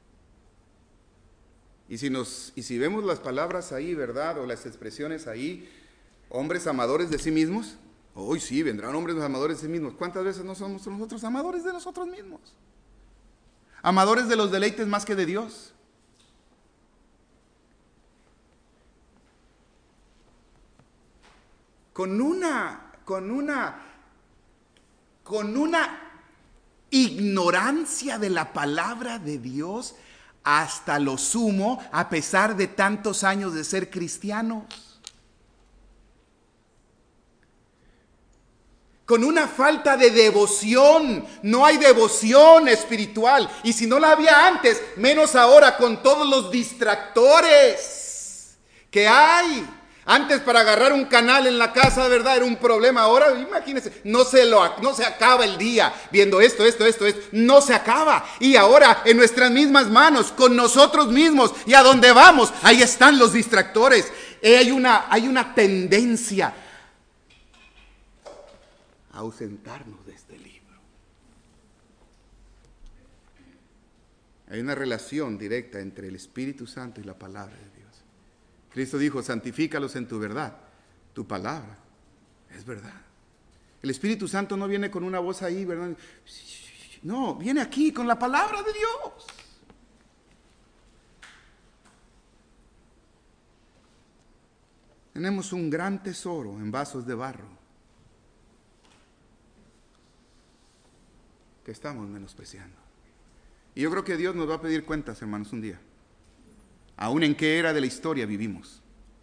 Speaker 1: Y si, nos, y si vemos las palabras ahí, ¿verdad? O las expresiones ahí, hombres amadores de sí mismos. Hoy sí, vendrán hombres amadores de sí mismos. ¿Cuántas veces no somos nosotros amadores de nosotros mismos? Amadores de los deleites más que de Dios. Con una, con una, con una ignorancia de la palabra de Dios hasta lo sumo, a pesar de tantos años de ser cristianos. Con una falta de devoción. No hay devoción espiritual. Y si no la había antes, menos ahora con todos los distractores que hay. Antes, para agarrar un canal en la casa, de verdad, era un problema. Ahora, imagínense, no se, lo, no se acaba el día viendo esto, esto, esto, esto. No se acaba. Y ahora, en nuestras mismas manos, con nosotros mismos, y a donde vamos, ahí están los distractores. Eh, hay, una, hay una tendencia a ausentarnos de este libro. Hay una relación directa entre el Espíritu Santo y la palabra de Dios. Cristo dijo, santifícalos en tu verdad. Tu palabra es verdad. El Espíritu Santo no viene con una voz ahí, ¿verdad? No, viene aquí con la palabra de Dios. Tenemos un gran tesoro en vasos de barro que estamos menospreciando. Y yo creo que Dios nos va a pedir cuentas, hermanos, un día. Aún en qué era de la historia vivimos.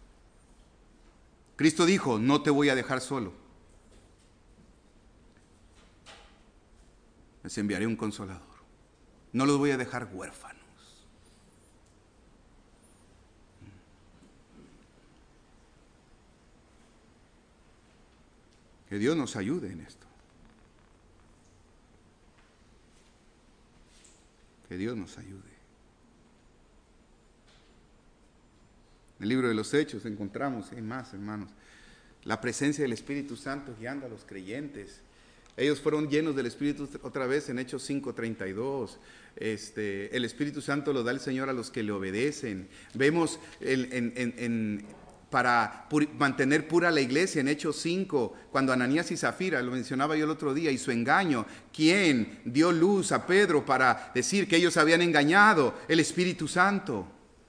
Speaker 1: Cristo dijo, no te voy a dejar solo. Les enviaré un consolador. No los voy a dejar huérfanos. Que Dios nos ayude en esto. Que Dios nos ayude. En el libro de los Hechos encontramos, hay más hermanos, la presencia del Espíritu Santo guiando a los creyentes. Ellos fueron llenos del Espíritu otra vez en Hechos cinco treinta y dos. Este, el Espíritu Santo lo da el Señor a los que le obedecen. Vemos el, en, en, en, para pur, mantener pura la iglesia en Hechos cinco, cuando Ananías y Zafira, lo mencionaba yo el otro día, y su engaño. ¿Quién dio luz a Pedro para decir que ellos habían engañado? El Espíritu Santo.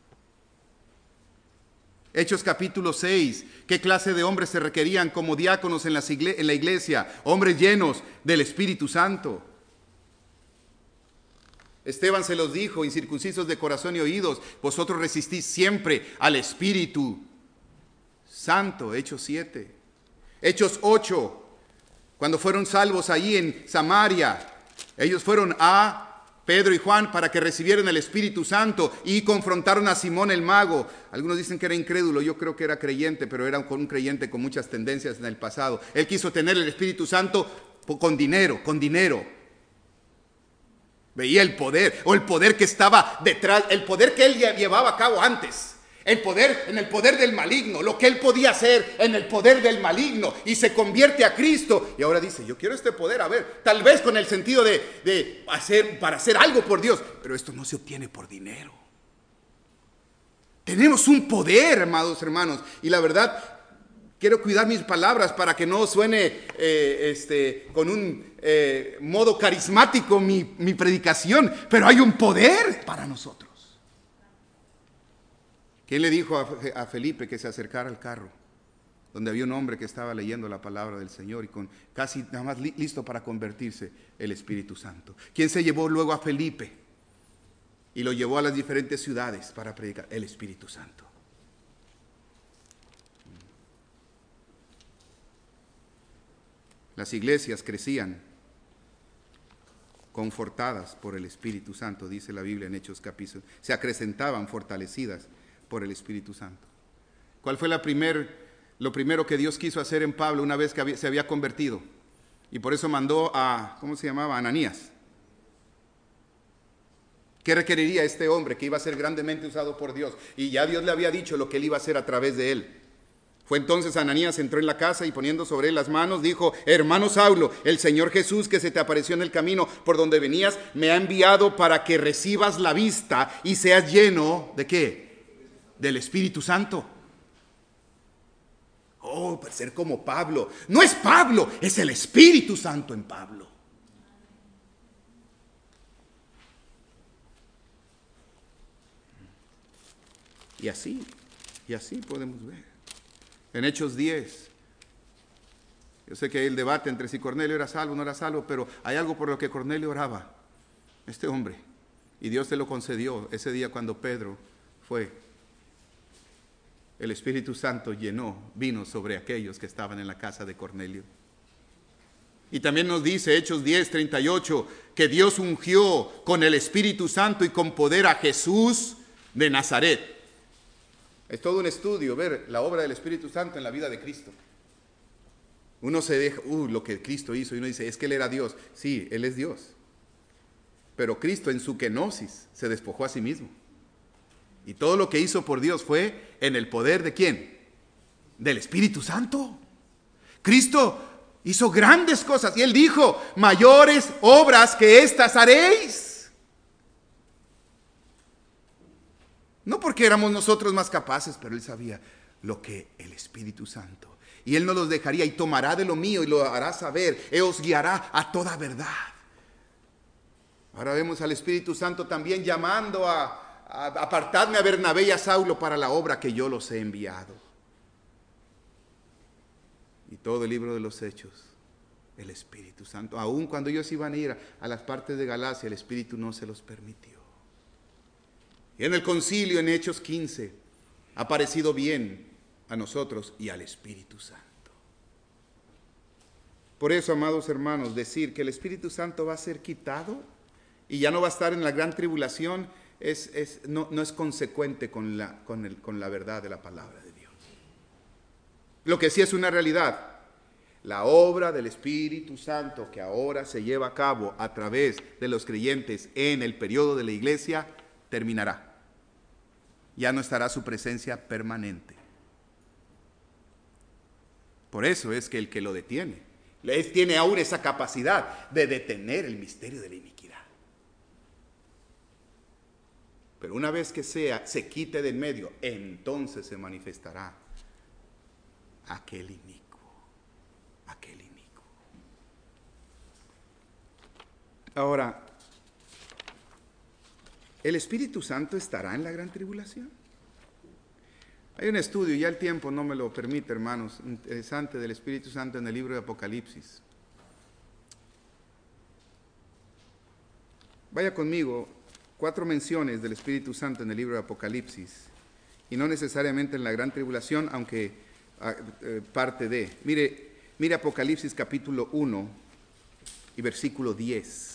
Speaker 1: Hechos capítulo seis, ¿qué clase de hombres se requerían como diáconos en la iglesia? Hombres llenos del Espíritu Santo. Esteban se los dijo, incircuncisos de corazón y oídos, vosotros resistís siempre al Espíritu Santo. Hechos siete. Hechos ocho, cuando fueron salvos allí en Samaria, ellos fueron a Pedro y Juan para que recibieran el Espíritu Santo y confrontaron a Simón el mago. Algunos dicen que era incrédulo, yo creo que era creyente, pero era un creyente con muchas tendencias en el pasado. Él quiso tener el Espíritu Santo con dinero, con dinero. Veía el poder, o el poder que estaba detrás, el poder que él llevaba a cabo antes. El poder, en el poder del maligno, lo que él podía hacer en el poder del maligno, y se convierte a Cristo, y ahora dice, yo quiero este poder, a ver, tal vez con el sentido de, de hacer, para hacer algo por Dios, pero esto no se obtiene por dinero. Tenemos un poder, amados hermanos, y la verdad, quiero cuidar mis palabras para que no suene eh, este, con un eh, modo carismático mi, mi predicación, pero hay un poder para nosotros. ¿Quién le dijo a, a Felipe que se acercara al carro donde había un hombre que estaba leyendo la palabra del Señor y con casi nada más li, listo para convertirse? El Espíritu Santo. ¿Quién se llevó luego a Felipe y lo llevó a las diferentes ciudades para predicar? El Espíritu Santo. Las iglesias crecían confortadas por el Espíritu Santo, dice la Biblia en Hechos capítulo. Se acrecentaban fortalecidas por el Espíritu Santo. ¿Cuál fue la primer, lo primero que Dios quiso hacer en Pablo una vez que había, se había convertido? Y por eso mandó a, ¿cómo se llamaba? Ananías. ¿Qué requeriría este hombre que iba a ser grandemente usado por Dios? Y ya Dios le había dicho lo que él iba a hacer a través de él. Fue entonces Ananías, entró en la casa y poniendo sobre él las manos, dijo: hermano Saulo, el Señor Jesús que se te apareció en el camino por donde venías, me ha enviado para que recibas la vista y seas lleno, ¿de qué? Del Espíritu Santo. Oh, para ser como Pablo. No es Pablo, es el Espíritu Santo en Pablo. Y así, y así podemos ver. En Hechos diez, yo sé que hay el debate entre si Cornelio era salvo o no era salvo, pero hay algo por lo que Cornelio oraba, este hombre, y Dios se lo concedió ese día cuando Pedro fue. El Espíritu Santo llenó, vino sobre aquellos que estaban en la casa de Cornelio. Y también nos dice Hechos diez, treinta y ocho, que Dios ungió con el Espíritu Santo y con poder a Jesús de Nazaret. Es todo un estudio ver la obra del Espíritu Santo en la vida de Cristo. Uno se deja, uh, lo que Cristo hizo, y uno dice, es que Él era Dios. Sí, Él es Dios. Pero Cristo en su kenosis se despojó a sí mismo. Y todo lo que hizo por Dios fue en el poder ¿de quién? Del Espíritu Santo. Cristo hizo grandes cosas y Él dijo, mayores obras que estas haréis. No porque éramos nosotros más capaces, pero Él sabía lo que el Espíritu Santo. Y Él no los dejaría y tomará de lo mío y lo hará saber. Él os guiará a toda verdad. Ahora vemos al Espíritu Santo también llamando a, a apartarme a Bernabé y a Saulo para la obra que yo los he enviado. Y todo el libro de los Hechos, el Espíritu Santo. Aun cuando ellos iban a ir a las partes de Galacia, el Espíritu no se los permitió. Y en el concilio, en Hechos quince, ha parecido bien a nosotros y al Espíritu Santo. Por eso, amados hermanos, decir que el Espíritu Santo va a ser quitado y ya no va a estar en la gran tribulación es, es, no, no es consecuente con la, con, el, con la verdad de la palabra de Dios. Lo que sí es una realidad, la obra del Espíritu Santo que ahora se lleva a cabo a través de los creyentes en el periodo de la iglesia, terminará. Ya no estará su presencia permanente. Por eso es que el que lo detiene, él tiene aún esa capacidad de detener el misterio de la iniquidad. Pero una vez que sea, se quite de en medio, entonces se manifestará aquel inicuo, aquel inicuo. Ahora, ¿el Espíritu Santo estará en la gran tribulación? Hay un estudio, ya el tiempo no me lo permite, hermanos, interesante del Espíritu Santo en el libro de Apocalipsis. Vaya conmigo, cuatro menciones del Espíritu Santo en el libro de Apocalipsis, y no necesariamente en la gran tribulación, aunque eh, parte de. Mire, mire Apocalipsis capítulo uno y versículo diez.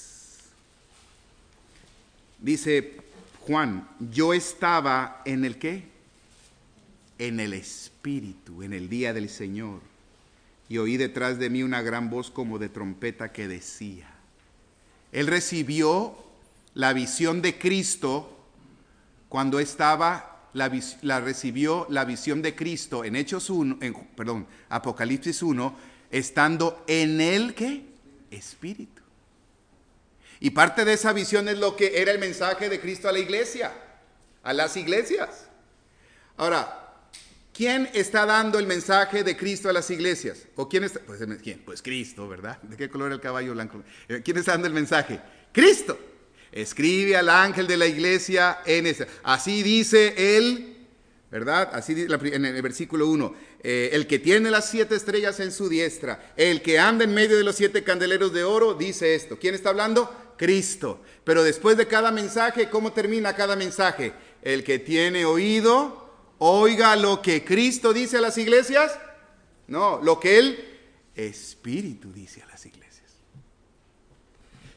Speaker 1: Dice Juan, yo estaba en el ¿qué? En el Espíritu, en el día del Señor, y oí detrás de mí una gran voz como de trompeta que decía. Él recibió la visión de Cristo cuando estaba, la, la recibió la visión de Cristo en Hechos uno, en, perdón, Apocalipsis uno, estando en el ¿qué? Espíritu. Y parte de esa visión es lo que era el mensaje de Cristo a la iglesia, a las iglesias. Ahora, ¿quién está dando el mensaje de Cristo a las iglesias? ¿O quién está? Pues, ¿quién? Pues Cristo, ¿verdad? ¿De qué color era el caballo blanco? ¿Quién está dando el mensaje? Cristo. Escribe al ángel de la iglesia en esa. Así dice él, ¿verdad? Así dice en el versículo uno. Eh, el que tiene las siete estrellas en su diestra, el que anda en medio de los siete candeleros de oro, dice esto. ¿Quién está hablando? Cristo. Pero después de cada mensaje, ¿cómo termina cada mensaje? El que tiene oído, oiga lo que Cristo dice a las iglesias. No, lo que el Espíritu dice a las iglesias.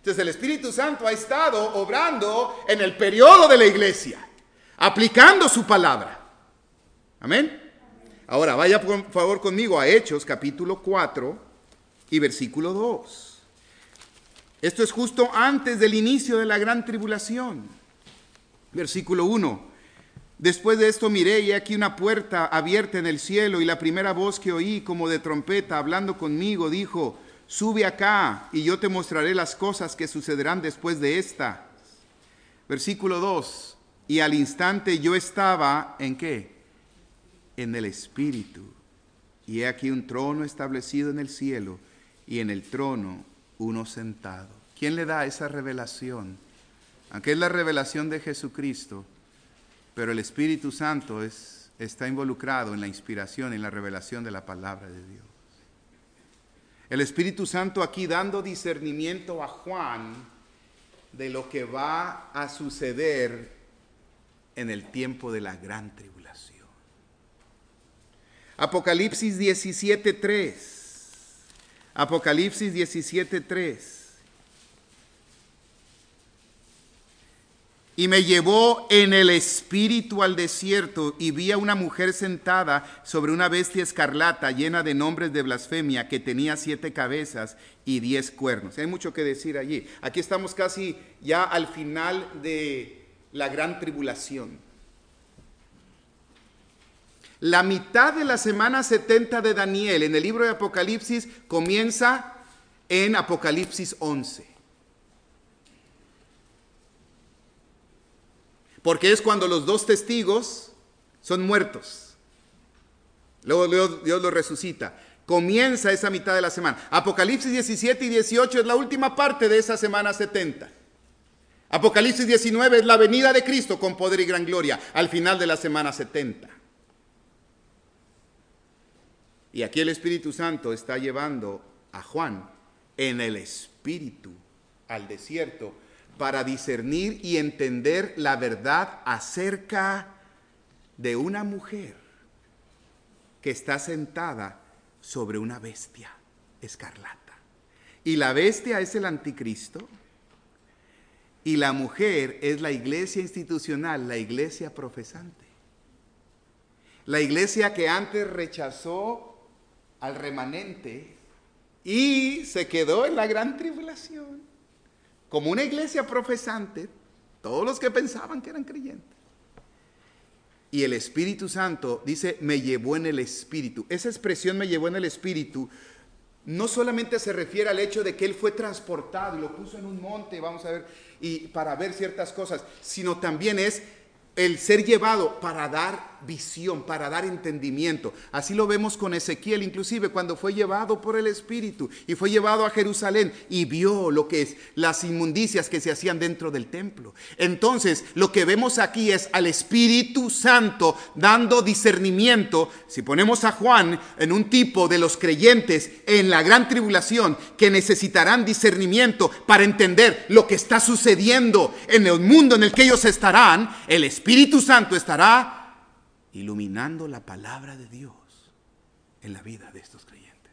Speaker 1: Entonces el Espíritu Santo ha estado obrando en el periodo de la iglesia, aplicando su palabra. Amén. Ahora vaya por favor conmigo a Hechos capítulo cuatro y versículo dos. Esto es justo antes del inicio de la gran tribulación. Versículo uno. Después de esto miré y aquí una puerta abierta en el cielo, y la primera voz que oí como de trompeta hablando conmigo dijo: sube acá y yo te mostraré las cosas que sucederán después de esta. Versículo dos. Y al instante yo estaba, ¿en qué? En el Espíritu. Y he aquí un trono establecido en el cielo, y en el trono uno sentado. ¿Quién le da esa revelación? Aunque es la revelación de Jesucristo, pero el Espíritu Santo es, está involucrado en la inspiración y en la revelación de la palabra de Dios. El Espíritu Santo aquí dando discernimiento a Juan de lo que va a suceder en el tiempo de la gran tribulación. Apocalipsis diecisiete tres. Apocalipsis diecisiete tres. Y me llevó en el espíritu al desierto, y vi a una mujer sentada sobre una bestia escarlata llena de nombres de blasfemia, que tenía siete cabezas y diez cuernos. Hay mucho que decir allí. Aquí estamos casi ya al final de la gran tribulación. La mitad de la semana setenta de Daniel en el libro de Apocalipsis comienza en Apocalipsis once. Porque es cuando los dos testigos son muertos. Luego Dios, Dios los resucita. Comienza esa mitad de la semana. Apocalipsis diecisiete y dieciocho es la última parte de esa semana setenta. Apocalipsis diecinueve es la venida de Cristo con poder y gran gloria al final de la semana setenta. Y aquí el Espíritu Santo está llevando a Juan en el Espíritu al desierto para discernir y entender la verdad acerca de una mujer que está sentada sobre una bestia escarlata. Y la bestia es el anticristo, y la mujer es la iglesia institucional, la iglesia profesante. La iglesia que antes rechazó al remanente y se quedó en la gran tribulación. Como una iglesia profesante, todos los que pensaban que eran creyentes. Y el Espíritu Santo dice, me llevó en el Espíritu. Esa expresión me llevó en el Espíritu no solamente se refiere al hecho de que él fue transportado y lo puso en un monte, vamos a ver, y para ver ciertas cosas, sino también es el ser llevado para dar visión, para dar entendimiento. Así lo vemos con Ezequiel, inclusive cuando fue llevado por el Espíritu y fue llevado a Jerusalén y vio lo que es las inmundicias que se hacían dentro del templo. Entonces, lo que vemos aquí es al Espíritu Santo dando discernimiento. Si ponemos a Juan en un tipo de los creyentes en la gran tribulación que necesitarán discernimiento para entender lo que está sucediendo en el mundo en el que ellos estarán, el Espíritu Santo estará iluminando la palabra de Dios en la vida de estos creyentes.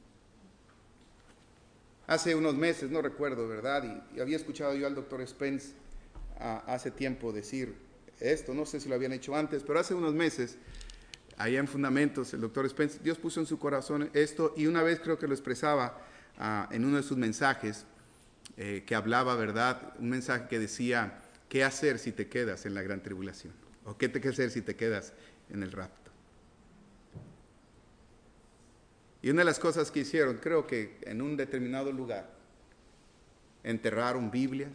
Speaker 1: Hace unos meses, no recuerdo, ¿verdad? Y, y había escuchado yo al doctor Spence uh, hace tiempo decir esto, no sé si lo habían hecho antes, pero hace unos meses, allá en Fundamentos, el doctor Spence, Dios puso en su corazón esto, y una vez creo que lo expresaba uh, en uno de sus mensajes, eh, que hablaba, ¿verdad? Un mensaje que decía, ¿qué hacer si te quedas en la gran tribulación? ¿O qué te qué hacer si te quedas en el rapto? Y una de las cosas que hicieron, creo que en un determinado lugar, enterraron Biblias,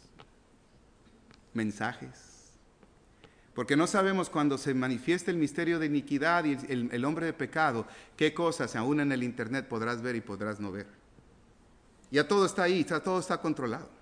Speaker 1: mensajes, porque no sabemos cuando se manifiesta el misterio de iniquidad y el, el hombre de pecado, qué cosas aún en el internet podrás ver y podrás no ver. Ya todo está ahí, todo está controlado.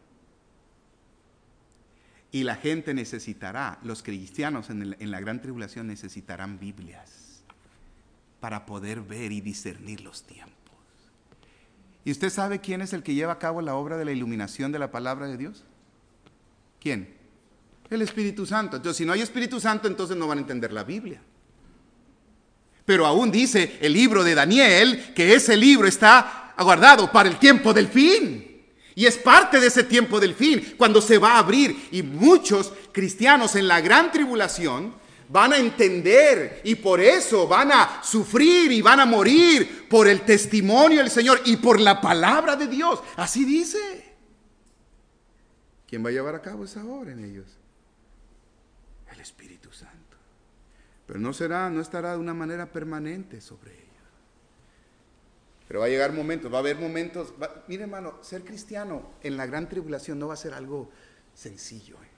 Speaker 1: Y la gente necesitará, los cristianos en, el, en la gran tribulación necesitarán Biblias para poder ver y discernir los tiempos. ¿Y usted sabe quién es el que lleva a cabo la obra de la iluminación de la palabra de Dios? ¿Quién? El Espíritu Santo. Entonces, si no hay Espíritu Santo, entonces no van a entender la Biblia. Pero aún dice el libro de Daniel que ese libro está guardado para el tiempo del fin. Y es parte de ese tiempo del fin, cuando se va a abrir. Y muchos cristianos en la gran tribulación van a entender y por eso van a sufrir y van a morir por el testimonio del Señor y por la palabra de Dios. Así dice. ¿Quién va a llevar a cabo esa obra en ellos? El Espíritu Santo. Pero no será, no estará de una manera permanente sobre ellos. Pero va a llegar momentos, va a haber momentos. Va, mire, hermano, ser cristiano en la gran tribulación no va a ser algo sencillo. ¿eh?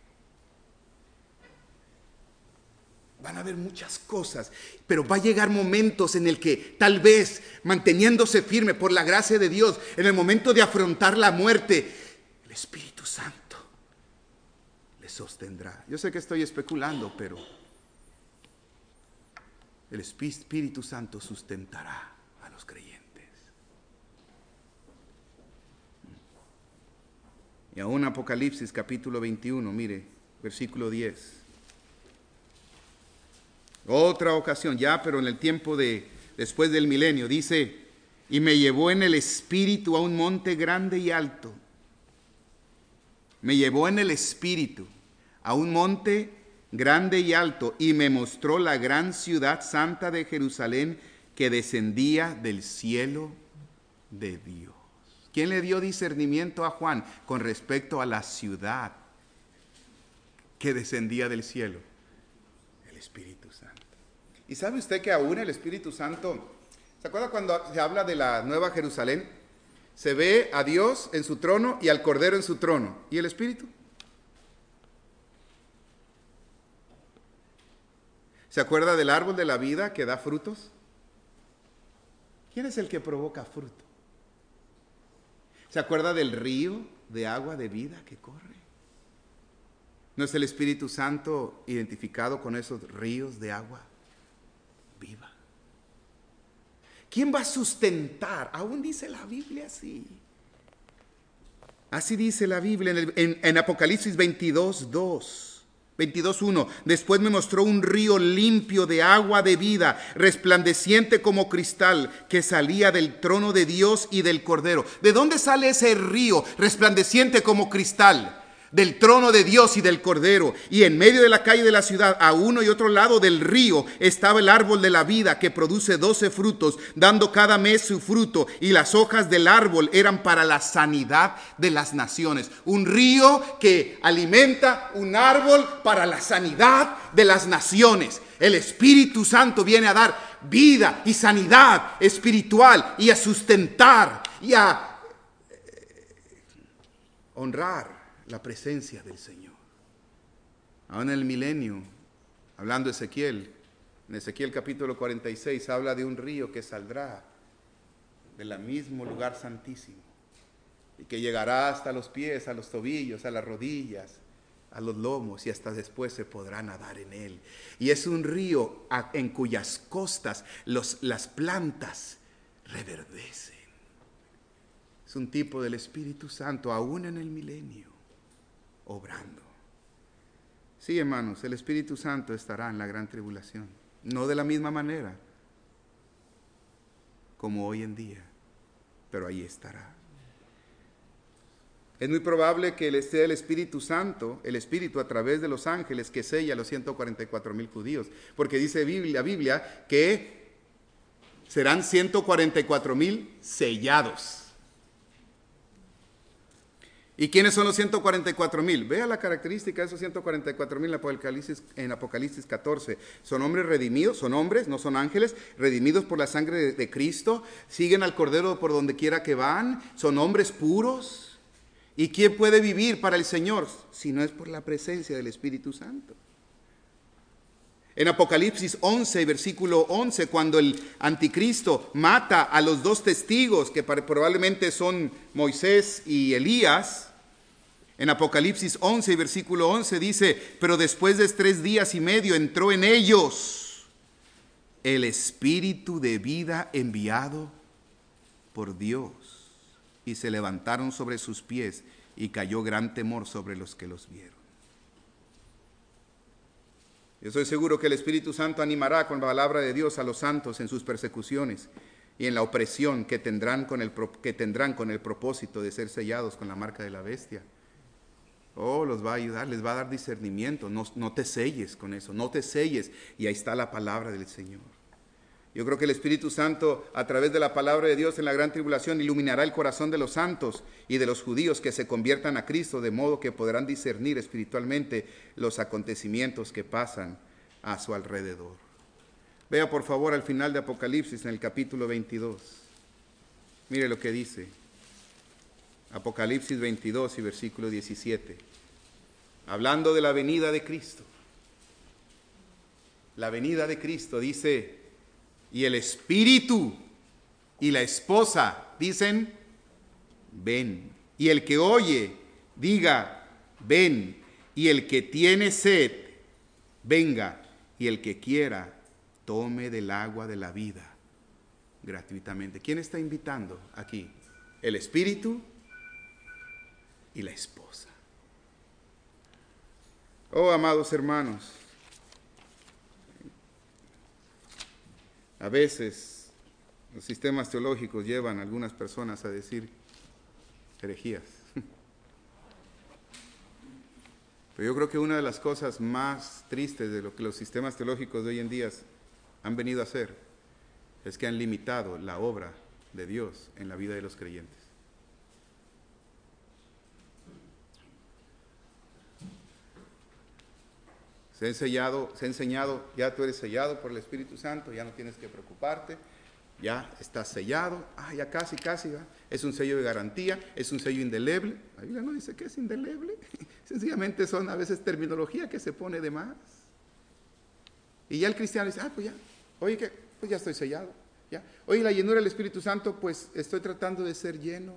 Speaker 1: Van a haber muchas cosas, pero va a llegar momentos en el que tal vez manteniéndose firme por la gracia de Dios, en el momento de afrontar la muerte, el Espíritu Santo les sostendrá. Yo sé que estoy especulando, pero el Espíritu Santo sustentará a los creyentes. Y aún Apocalipsis capítulo veintiuno, mire, versículo diez. Otra ocasión, ya, pero en el tiempo de después del milenio, dice, y me llevó en el espíritu a un monte grande y alto. Me llevó en el espíritu a un monte grande y alto y me mostró la gran ciudad santa de Jerusalén que descendía del cielo de Dios. ¿Quién le dio discernimiento a Juan con respecto a la ciudad que descendía del cielo? El Espíritu Santo. ¿Y sabe usted que aún el Espíritu Santo, ¿se acuerda cuando se habla de la Nueva Jerusalén? Se ve a Dios en su trono y al Cordero en su trono. ¿Y el Espíritu? ¿Se acuerda del árbol de la vida que da frutos? ¿Quién es el que provoca fruto? ¿Se acuerda del río de agua de vida que corre? ¿No es el Espíritu Santo identificado con esos ríos de agua viva? ¿Quién va a sustentar? Aún dice la Biblia así. Así dice la Biblia en, el, en, en Apocalipsis veintidós, dos. veintidós, uno. Después me mostró un río limpio de agua de vida, resplandeciente como cristal, que salía del trono de Dios y del Cordero. ¿De dónde sale ese río resplandeciente como cristal? Del trono de Dios y del Cordero. Y en medio de la calle de la ciudad, a uno y otro lado del río, estaba el árbol de la vida que produce doce frutos, dando cada mes su fruto, y las hojas del árbol eran para la sanidad de las naciones. Un río que alimenta un árbol para la sanidad de las naciones. El Espíritu Santo viene a dar vida y sanidad espiritual y a sustentar y a honrar la presencia del Señor. Ahora en el milenio, hablando de Ezequiel, en Ezequiel capítulo cuarenta y seis, habla de un río que saldrá del mismo lugar santísimo y que llegará hasta los pies, a los tobillos, a las rodillas, a los lomos, y hasta después se podrá nadar en él. Y es un río en cuyas costas los, las plantas reverdecen. Es un tipo del Espíritu Santo, aún en el milenio, obrando. Sí, hermanos, el Espíritu Santo estará en la gran tribulación. No de la misma manera como hoy en día, pero ahí estará. Es muy probable que esté el Espíritu Santo, el Espíritu a través de los ángeles que sella a los ciento cuarenta y cuatro mil judíos, porque dice la Biblia que serán ciento cuarenta y cuatro mil sellados. ¿Y quiénes son los ciento cuarenta y cuatro mil? Vea la característica de esos ciento cuarenta y cuatro mil en Apocalipsis, en Apocalipsis catorce. Son hombres redimidos, son hombres, no son ángeles, redimidos por la sangre de, de Cristo, siguen al Cordero por donde quiera que van, son hombres puros. ¿Y quién puede vivir para el Señor si no es por la presencia del Espíritu Santo? En Apocalipsis once, versículo once, cuando el anticristo mata a los dos testigos, que probablemente son Moisés y Elías, en Apocalipsis once, versículo once dice, pero después de tres días y medio entró en ellos el Espíritu de vida enviado por Dios, y se levantaron sobre sus pies, y cayó gran temor sobre los que los vieron. Yo estoy seguro que el Espíritu Santo animará con la palabra de Dios a los santos en sus persecuciones. y en la opresión que tendrán con el, que tendrán con el propósito de ser sellados con la marca de la bestia. Oh, los va a ayudar, les va a dar discernimiento. No, no te selles con eso, no te selles. Y ahí está la palabra del Señor. Yo creo que el Espíritu Santo, a través de la palabra de Dios en la gran tribulación, iluminará el corazón de los santos y de los judíos que se conviertan a Cristo, de modo que podrán discernir espiritualmente los acontecimientos que pasan a su alrededor. Vea por favor al final de Apocalipsis en el capítulo veintidós. Mire lo que dice. Apocalipsis veintidós y versículo diecisiete. Hablando de la venida de Cristo. La venida de Cristo dice, y el Espíritu y la esposa dicen, ven. Y el que oye, diga, ven. Y el que tiene sed, venga. Y el que quiera, tome del agua de la vida gratuitamente. ¿Quién está invitando aquí? El Espíritu y la esposa. Oh, amados hermanos, a veces los sistemas teológicos llevan a algunas personas a decir herejías. Pero yo creo que una de las cosas más tristes de lo que los sistemas teológicos de hoy en día han venido a hacer es que han limitado la obra de Dios en la vida de los creyentes. Se ha enseñado, se ha enseñado, ya tú eres sellado por el Espíritu Santo, ya no tienes que preocuparte, ya estás sellado, ah, ya casi, casi, ¿va? Es un sello de garantía, es un sello indeleble. La Biblia no dice que es indeleble, sencillamente son a veces terminología que se pone de más. Y ya el cristiano dice, ah, pues ya, oye, que pues ya estoy sellado, ya. Oye, la llenura del Espíritu Santo, pues estoy tratando de ser lleno.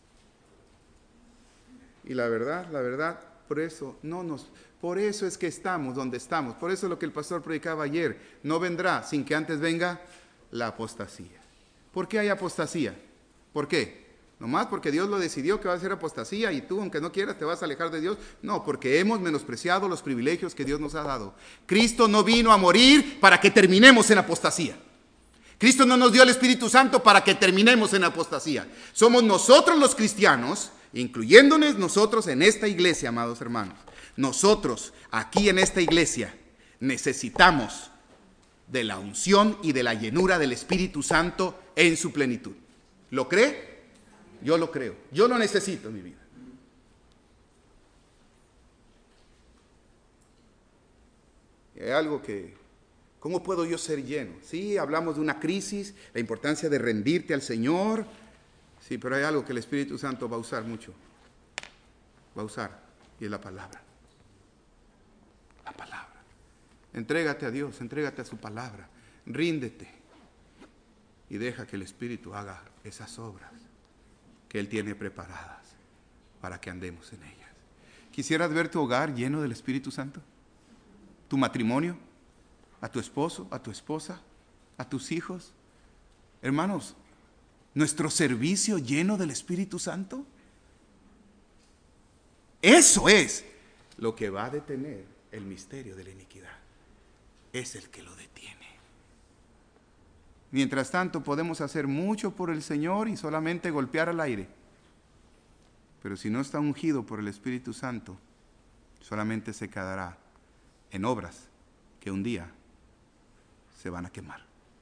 Speaker 1: Y la verdad, la verdad, por eso no nos, por eso es que estamos donde estamos. Por eso es lo que el pastor predicaba ayer, no vendrá sin que antes venga la apostasía. ¿Por qué hay apostasía? ¿Por qué? ¿Nomás porque Dios lo decidió que va a ser apostasía y tú, aunque no quieras, te vas a alejar de Dios? No, porque hemos menospreciado los privilegios que Dios nos ha dado. Cristo no vino a morir para que terminemos en apostasía. Cristo no nos dio el Espíritu Santo para que terminemos en apostasía. Somos nosotros los cristianos, incluyéndonos nosotros en esta iglesia, amados hermanos. Nosotros, aquí en esta iglesia, necesitamos de la unción y de la llenura del Espíritu Santo en su plenitud. ¿Lo cree? Yo lo creo. Yo lo necesito en mi vida. Y hay algo que, ¿cómo puedo yo ser lleno? Sí, hablamos de una crisis, la importancia de rendirte al Señor. Sí, pero hay algo que el Espíritu Santo va a usar mucho. Va a usar, y es la palabra. La palabra. Entrégate a Dios, entrégate a su palabra. Ríndete. Y deja que el Espíritu haga esas obras que Él tiene preparadas para que andemos en ellas. ¿Quisieras ver tu hogar lleno del Espíritu Santo? ¿Tu matrimonio? ¿A tu esposo? ¿A tu esposa? ¿A tus hijos? Hermanos, ¿nuestro servicio lleno del Espíritu Santo? Eso es lo que va a detener el misterio de la iniquidad. Es el que lo detiene. Mientras tanto, podemos hacer mucho por el Señor y solamente golpear al aire. Pero si no está ungido por el Espíritu Santo, solamente se quedará en obras que un día se van a quemar.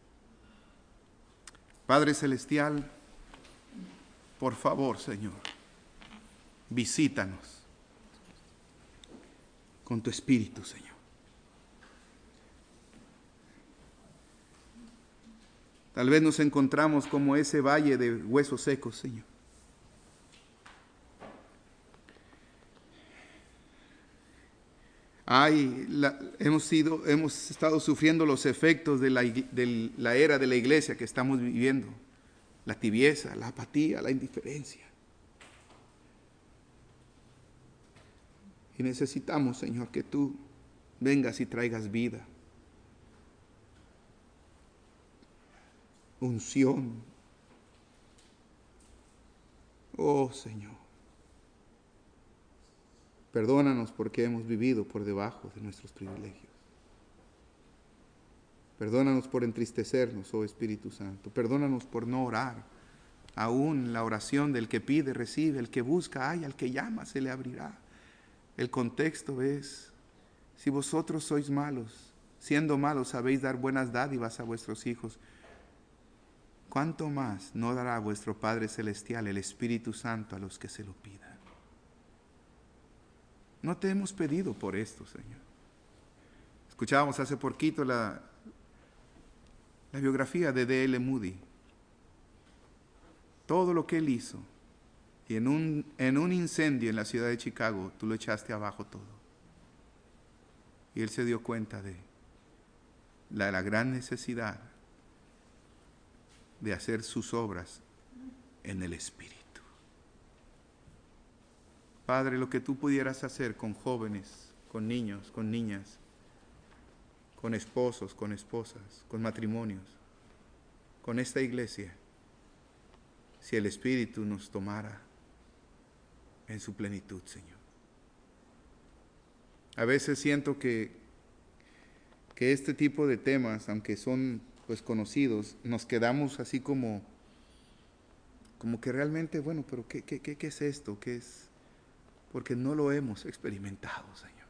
Speaker 1: Padre Celestial, por favor, Señor, visítanos con tu Espíritu, Señor. Tal vez nos encontramos como ese valle de huesos secos, Señor. Ay, la, hemos, sido, hemos estado sufriendo los efectos de la, de la era de la iglesia que estamos viviendo. La tibieza, la apatía, la indiferencia. Y necesitamos, Señor, que tú vengas y traigas vida. Unción. Oh, Señor. Perdónanos porque hemos vivido por debajo de nuestros privilegios. Perdónanos por entristecernos, oh Espíritu Santo. Perdónanos por no orar. Aún la oración del que pide, recibe. El que busca, halla. Al que llama, se le abrirá. El contexto es, si vosotros sois malos, siendo malos sabéis dar buenas dádivas a vuestros hijos, ¿cuánto más no dará vuestro Padre Celestial el Espíritu Santo a los que se lo pidan? No te hemos pedido por esto, Señor. Escuchábamos hace poquito la, la biografía de D L Moody. Todo lo que él hizo, y en un, en un incendio en la ciudad de Chicago, tú lo echaste abajo todo. Y él se dio cuenta de la, la gran necesidad de hacer sus obras en el Espíritu. Padre, lo que tú pudieras hacer con jóvenes, con niños, con niñas, con esposos, con esposas, con matrimonios, con esta iglesia, si el Espíritu nos tomara en su plenitud, Señor. A veces siento que, que este tipo de temas, aunque son pues conocidos, nos quedamos así como, como que realmente, bueno, pero ¿qué, qué, qué, qué es esto? ¿Qué es? Porque no lo hemos experimentado, Señor.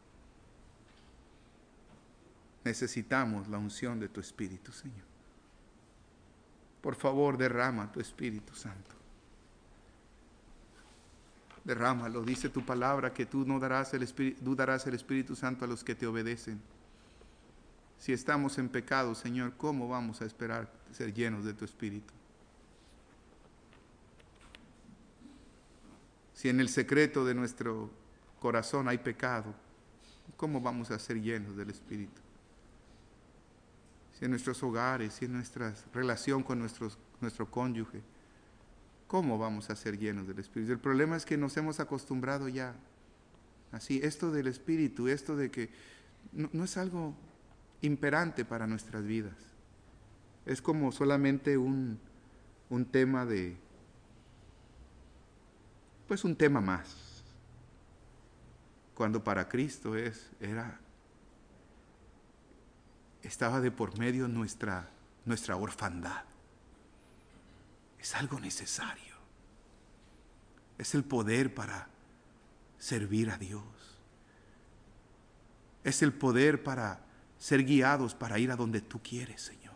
Speaker 1: Necesitamos la unción de tu Espíritu, Señor. Por favor, derrama tu Espíritu Santo. Derrámalo, dice tu palabra que tú no darás el Espíritu, tú darás el Espíritu Santo a los que te obedecen. Si estamos en pecado, Señor, ¿cómo vamos a esperar ser llenos de tu Espíritu? Si en el secreto de nuestro corazón hay pecado, ¿cómo vamos a ser llenos del Espíritu? Si en nuestros hogares, si en nuestra relación con nuestros, nuestro cónyuge, ¿cómo vamos a ser llenos del Espíritu? El problema es que nos hemos acostumbrado ya. Así, esto del Espíritu, esto de que no, no es algo imperante para nuestras vidas. Es como solamente un, un tema de, pues un tema más. Cuando para Cristo es, era, estaba de por medio nuestra, nuestra orfandad. Es algo necesario. Es el poder para servir a Dios. Es el poder para ser guiados, para ir a donde tú quieres, Señor.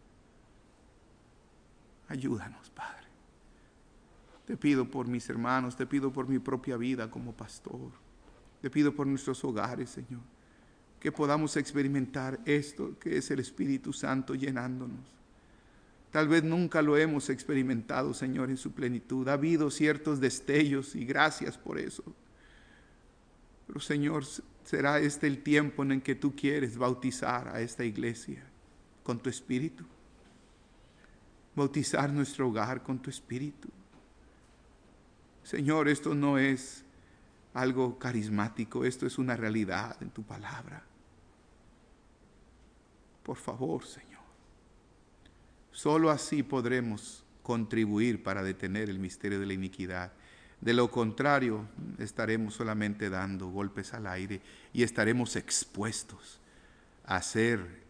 Speaker 1: Ayúdanos, Padre. Te pido por mis hermanos, te pido por mi propia vida como pastor. Te pido por nuestros hogares, Señor, que podamos experimentar esto que es el Espíritu Santo llenándonos. Tal vez nunca lo hemos experimentado, Señor, en su plenitud. Ha habido ciertos destellos y gracias por eso. Pero, Señor, será este el tiempo en el que tú quieres bautizar a esta iglesia con tu Espíritu. Bautizar nuestro hogar con tu Espíritu. Señor, esto no es algo carismático, esto es una realidad en tu palabra. Por favor, Señor. Solo así podremos contribuir para detener el misterio de la iniquidad. De lo contrario, estaremos solamente dando golpes al aire y estaremos expuestos a ser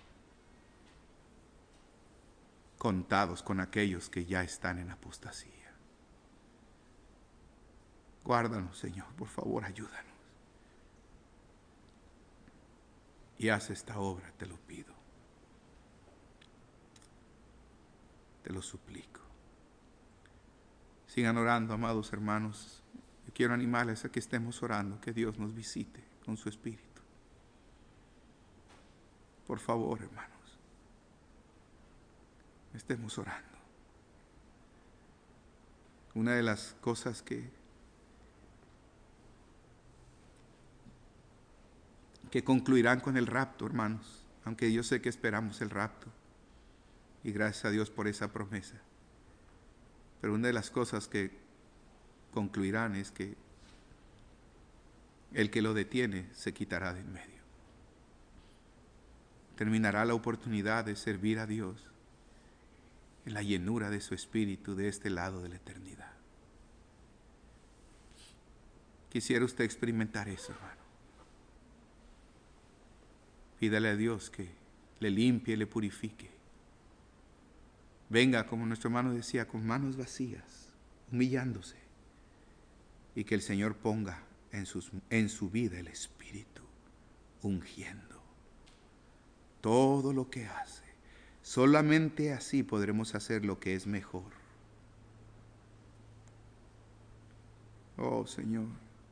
Speaker 1: contados con aquellos que ya están en apostasía. Guárdanos, Señor, por favor, ayúdanos. Y haz esta obra, te lo pido. Te lo suplico. Sigan orando, amados hermanos. Yo quiero animarles a que estemos orando, que Dios nos visite con su Espíritu. Por favor, hermanos, estemos orando. Una de las cosas que que concluirán con el rapto, hermanos, aunque yo sé que esperamos el rapto, y gracias a Dios por esa promesa. Pero una de las cosas que concluirán es que el que lo detiene se quitará de en medio. Terminará la oportunidad de servir a Dios en la llenura de su Espíritu de este lado de la eternidad. Quisiera usted experimentar eso, hermano. Pídale a Dios que le limpie y le purifique. Venga, como nuestro hermano decía, con manos vacías, humillándose, y que el Señor ponga en, sus, en su vida el Espíritu, ungiendo todo lo que hace. Solamente así podremos hacer lo que es mejor. Oh Señor,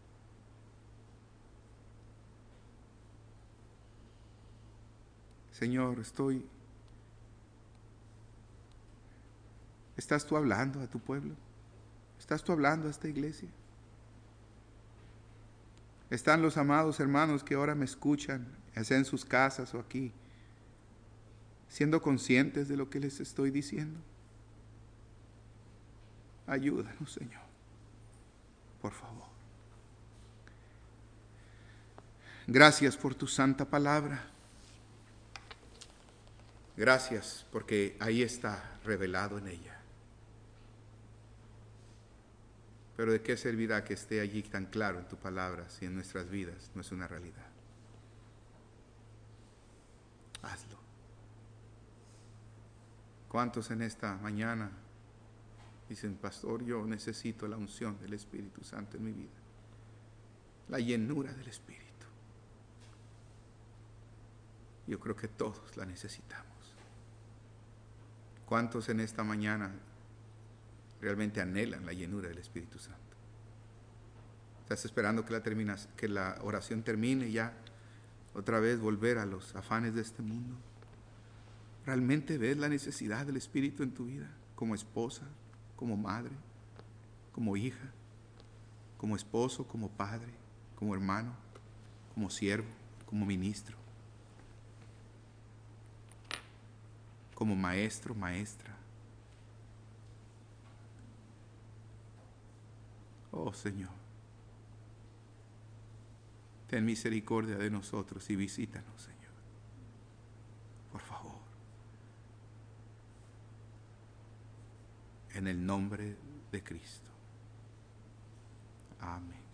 Speaker 1: Señor, estoy... ¿Estás tú hablando a tu pueblo? ¿Estás tú hablando a esta iglesia? ¿Están los amados hermanos que ahora me escuchan, ya sea en sus casas o aquí, siendo conscientes de lo que les estoy diciendo? Ayúdanos, Señor, por favor. Gracias por tu santa palabra. Gracias porque ahí está revelado en ella. Pero ¿de qué servirá que esté allí tan claro en tu palabra si en nuestras vidas no es una realidad? Hazlo. ¿Cuántos en esta mañana dicen, pastor, yo necesito la unción del Espíritu Santo en mi vida? La llenura del Espíritu. Yo creo que todos la necesitamos. ¿Cuántos en esta mañana realmente anhelan la llenura del Espíritu Santo? ¿Estás esperando que la, terminas, que la oración termine y ya otra vez volver a los afanes de este mundo? ¿Realmente ves la necesidad del Espíritu en tu vida? Como esposa, como madre, como hija, como esposo, como padre, como hermano, como siervo, como ministro, como maestro, maestra. Oh Señor, ten misericordia de nosotros y visítanos, Señor. Por favor. En el nombre de Cristo. Amén.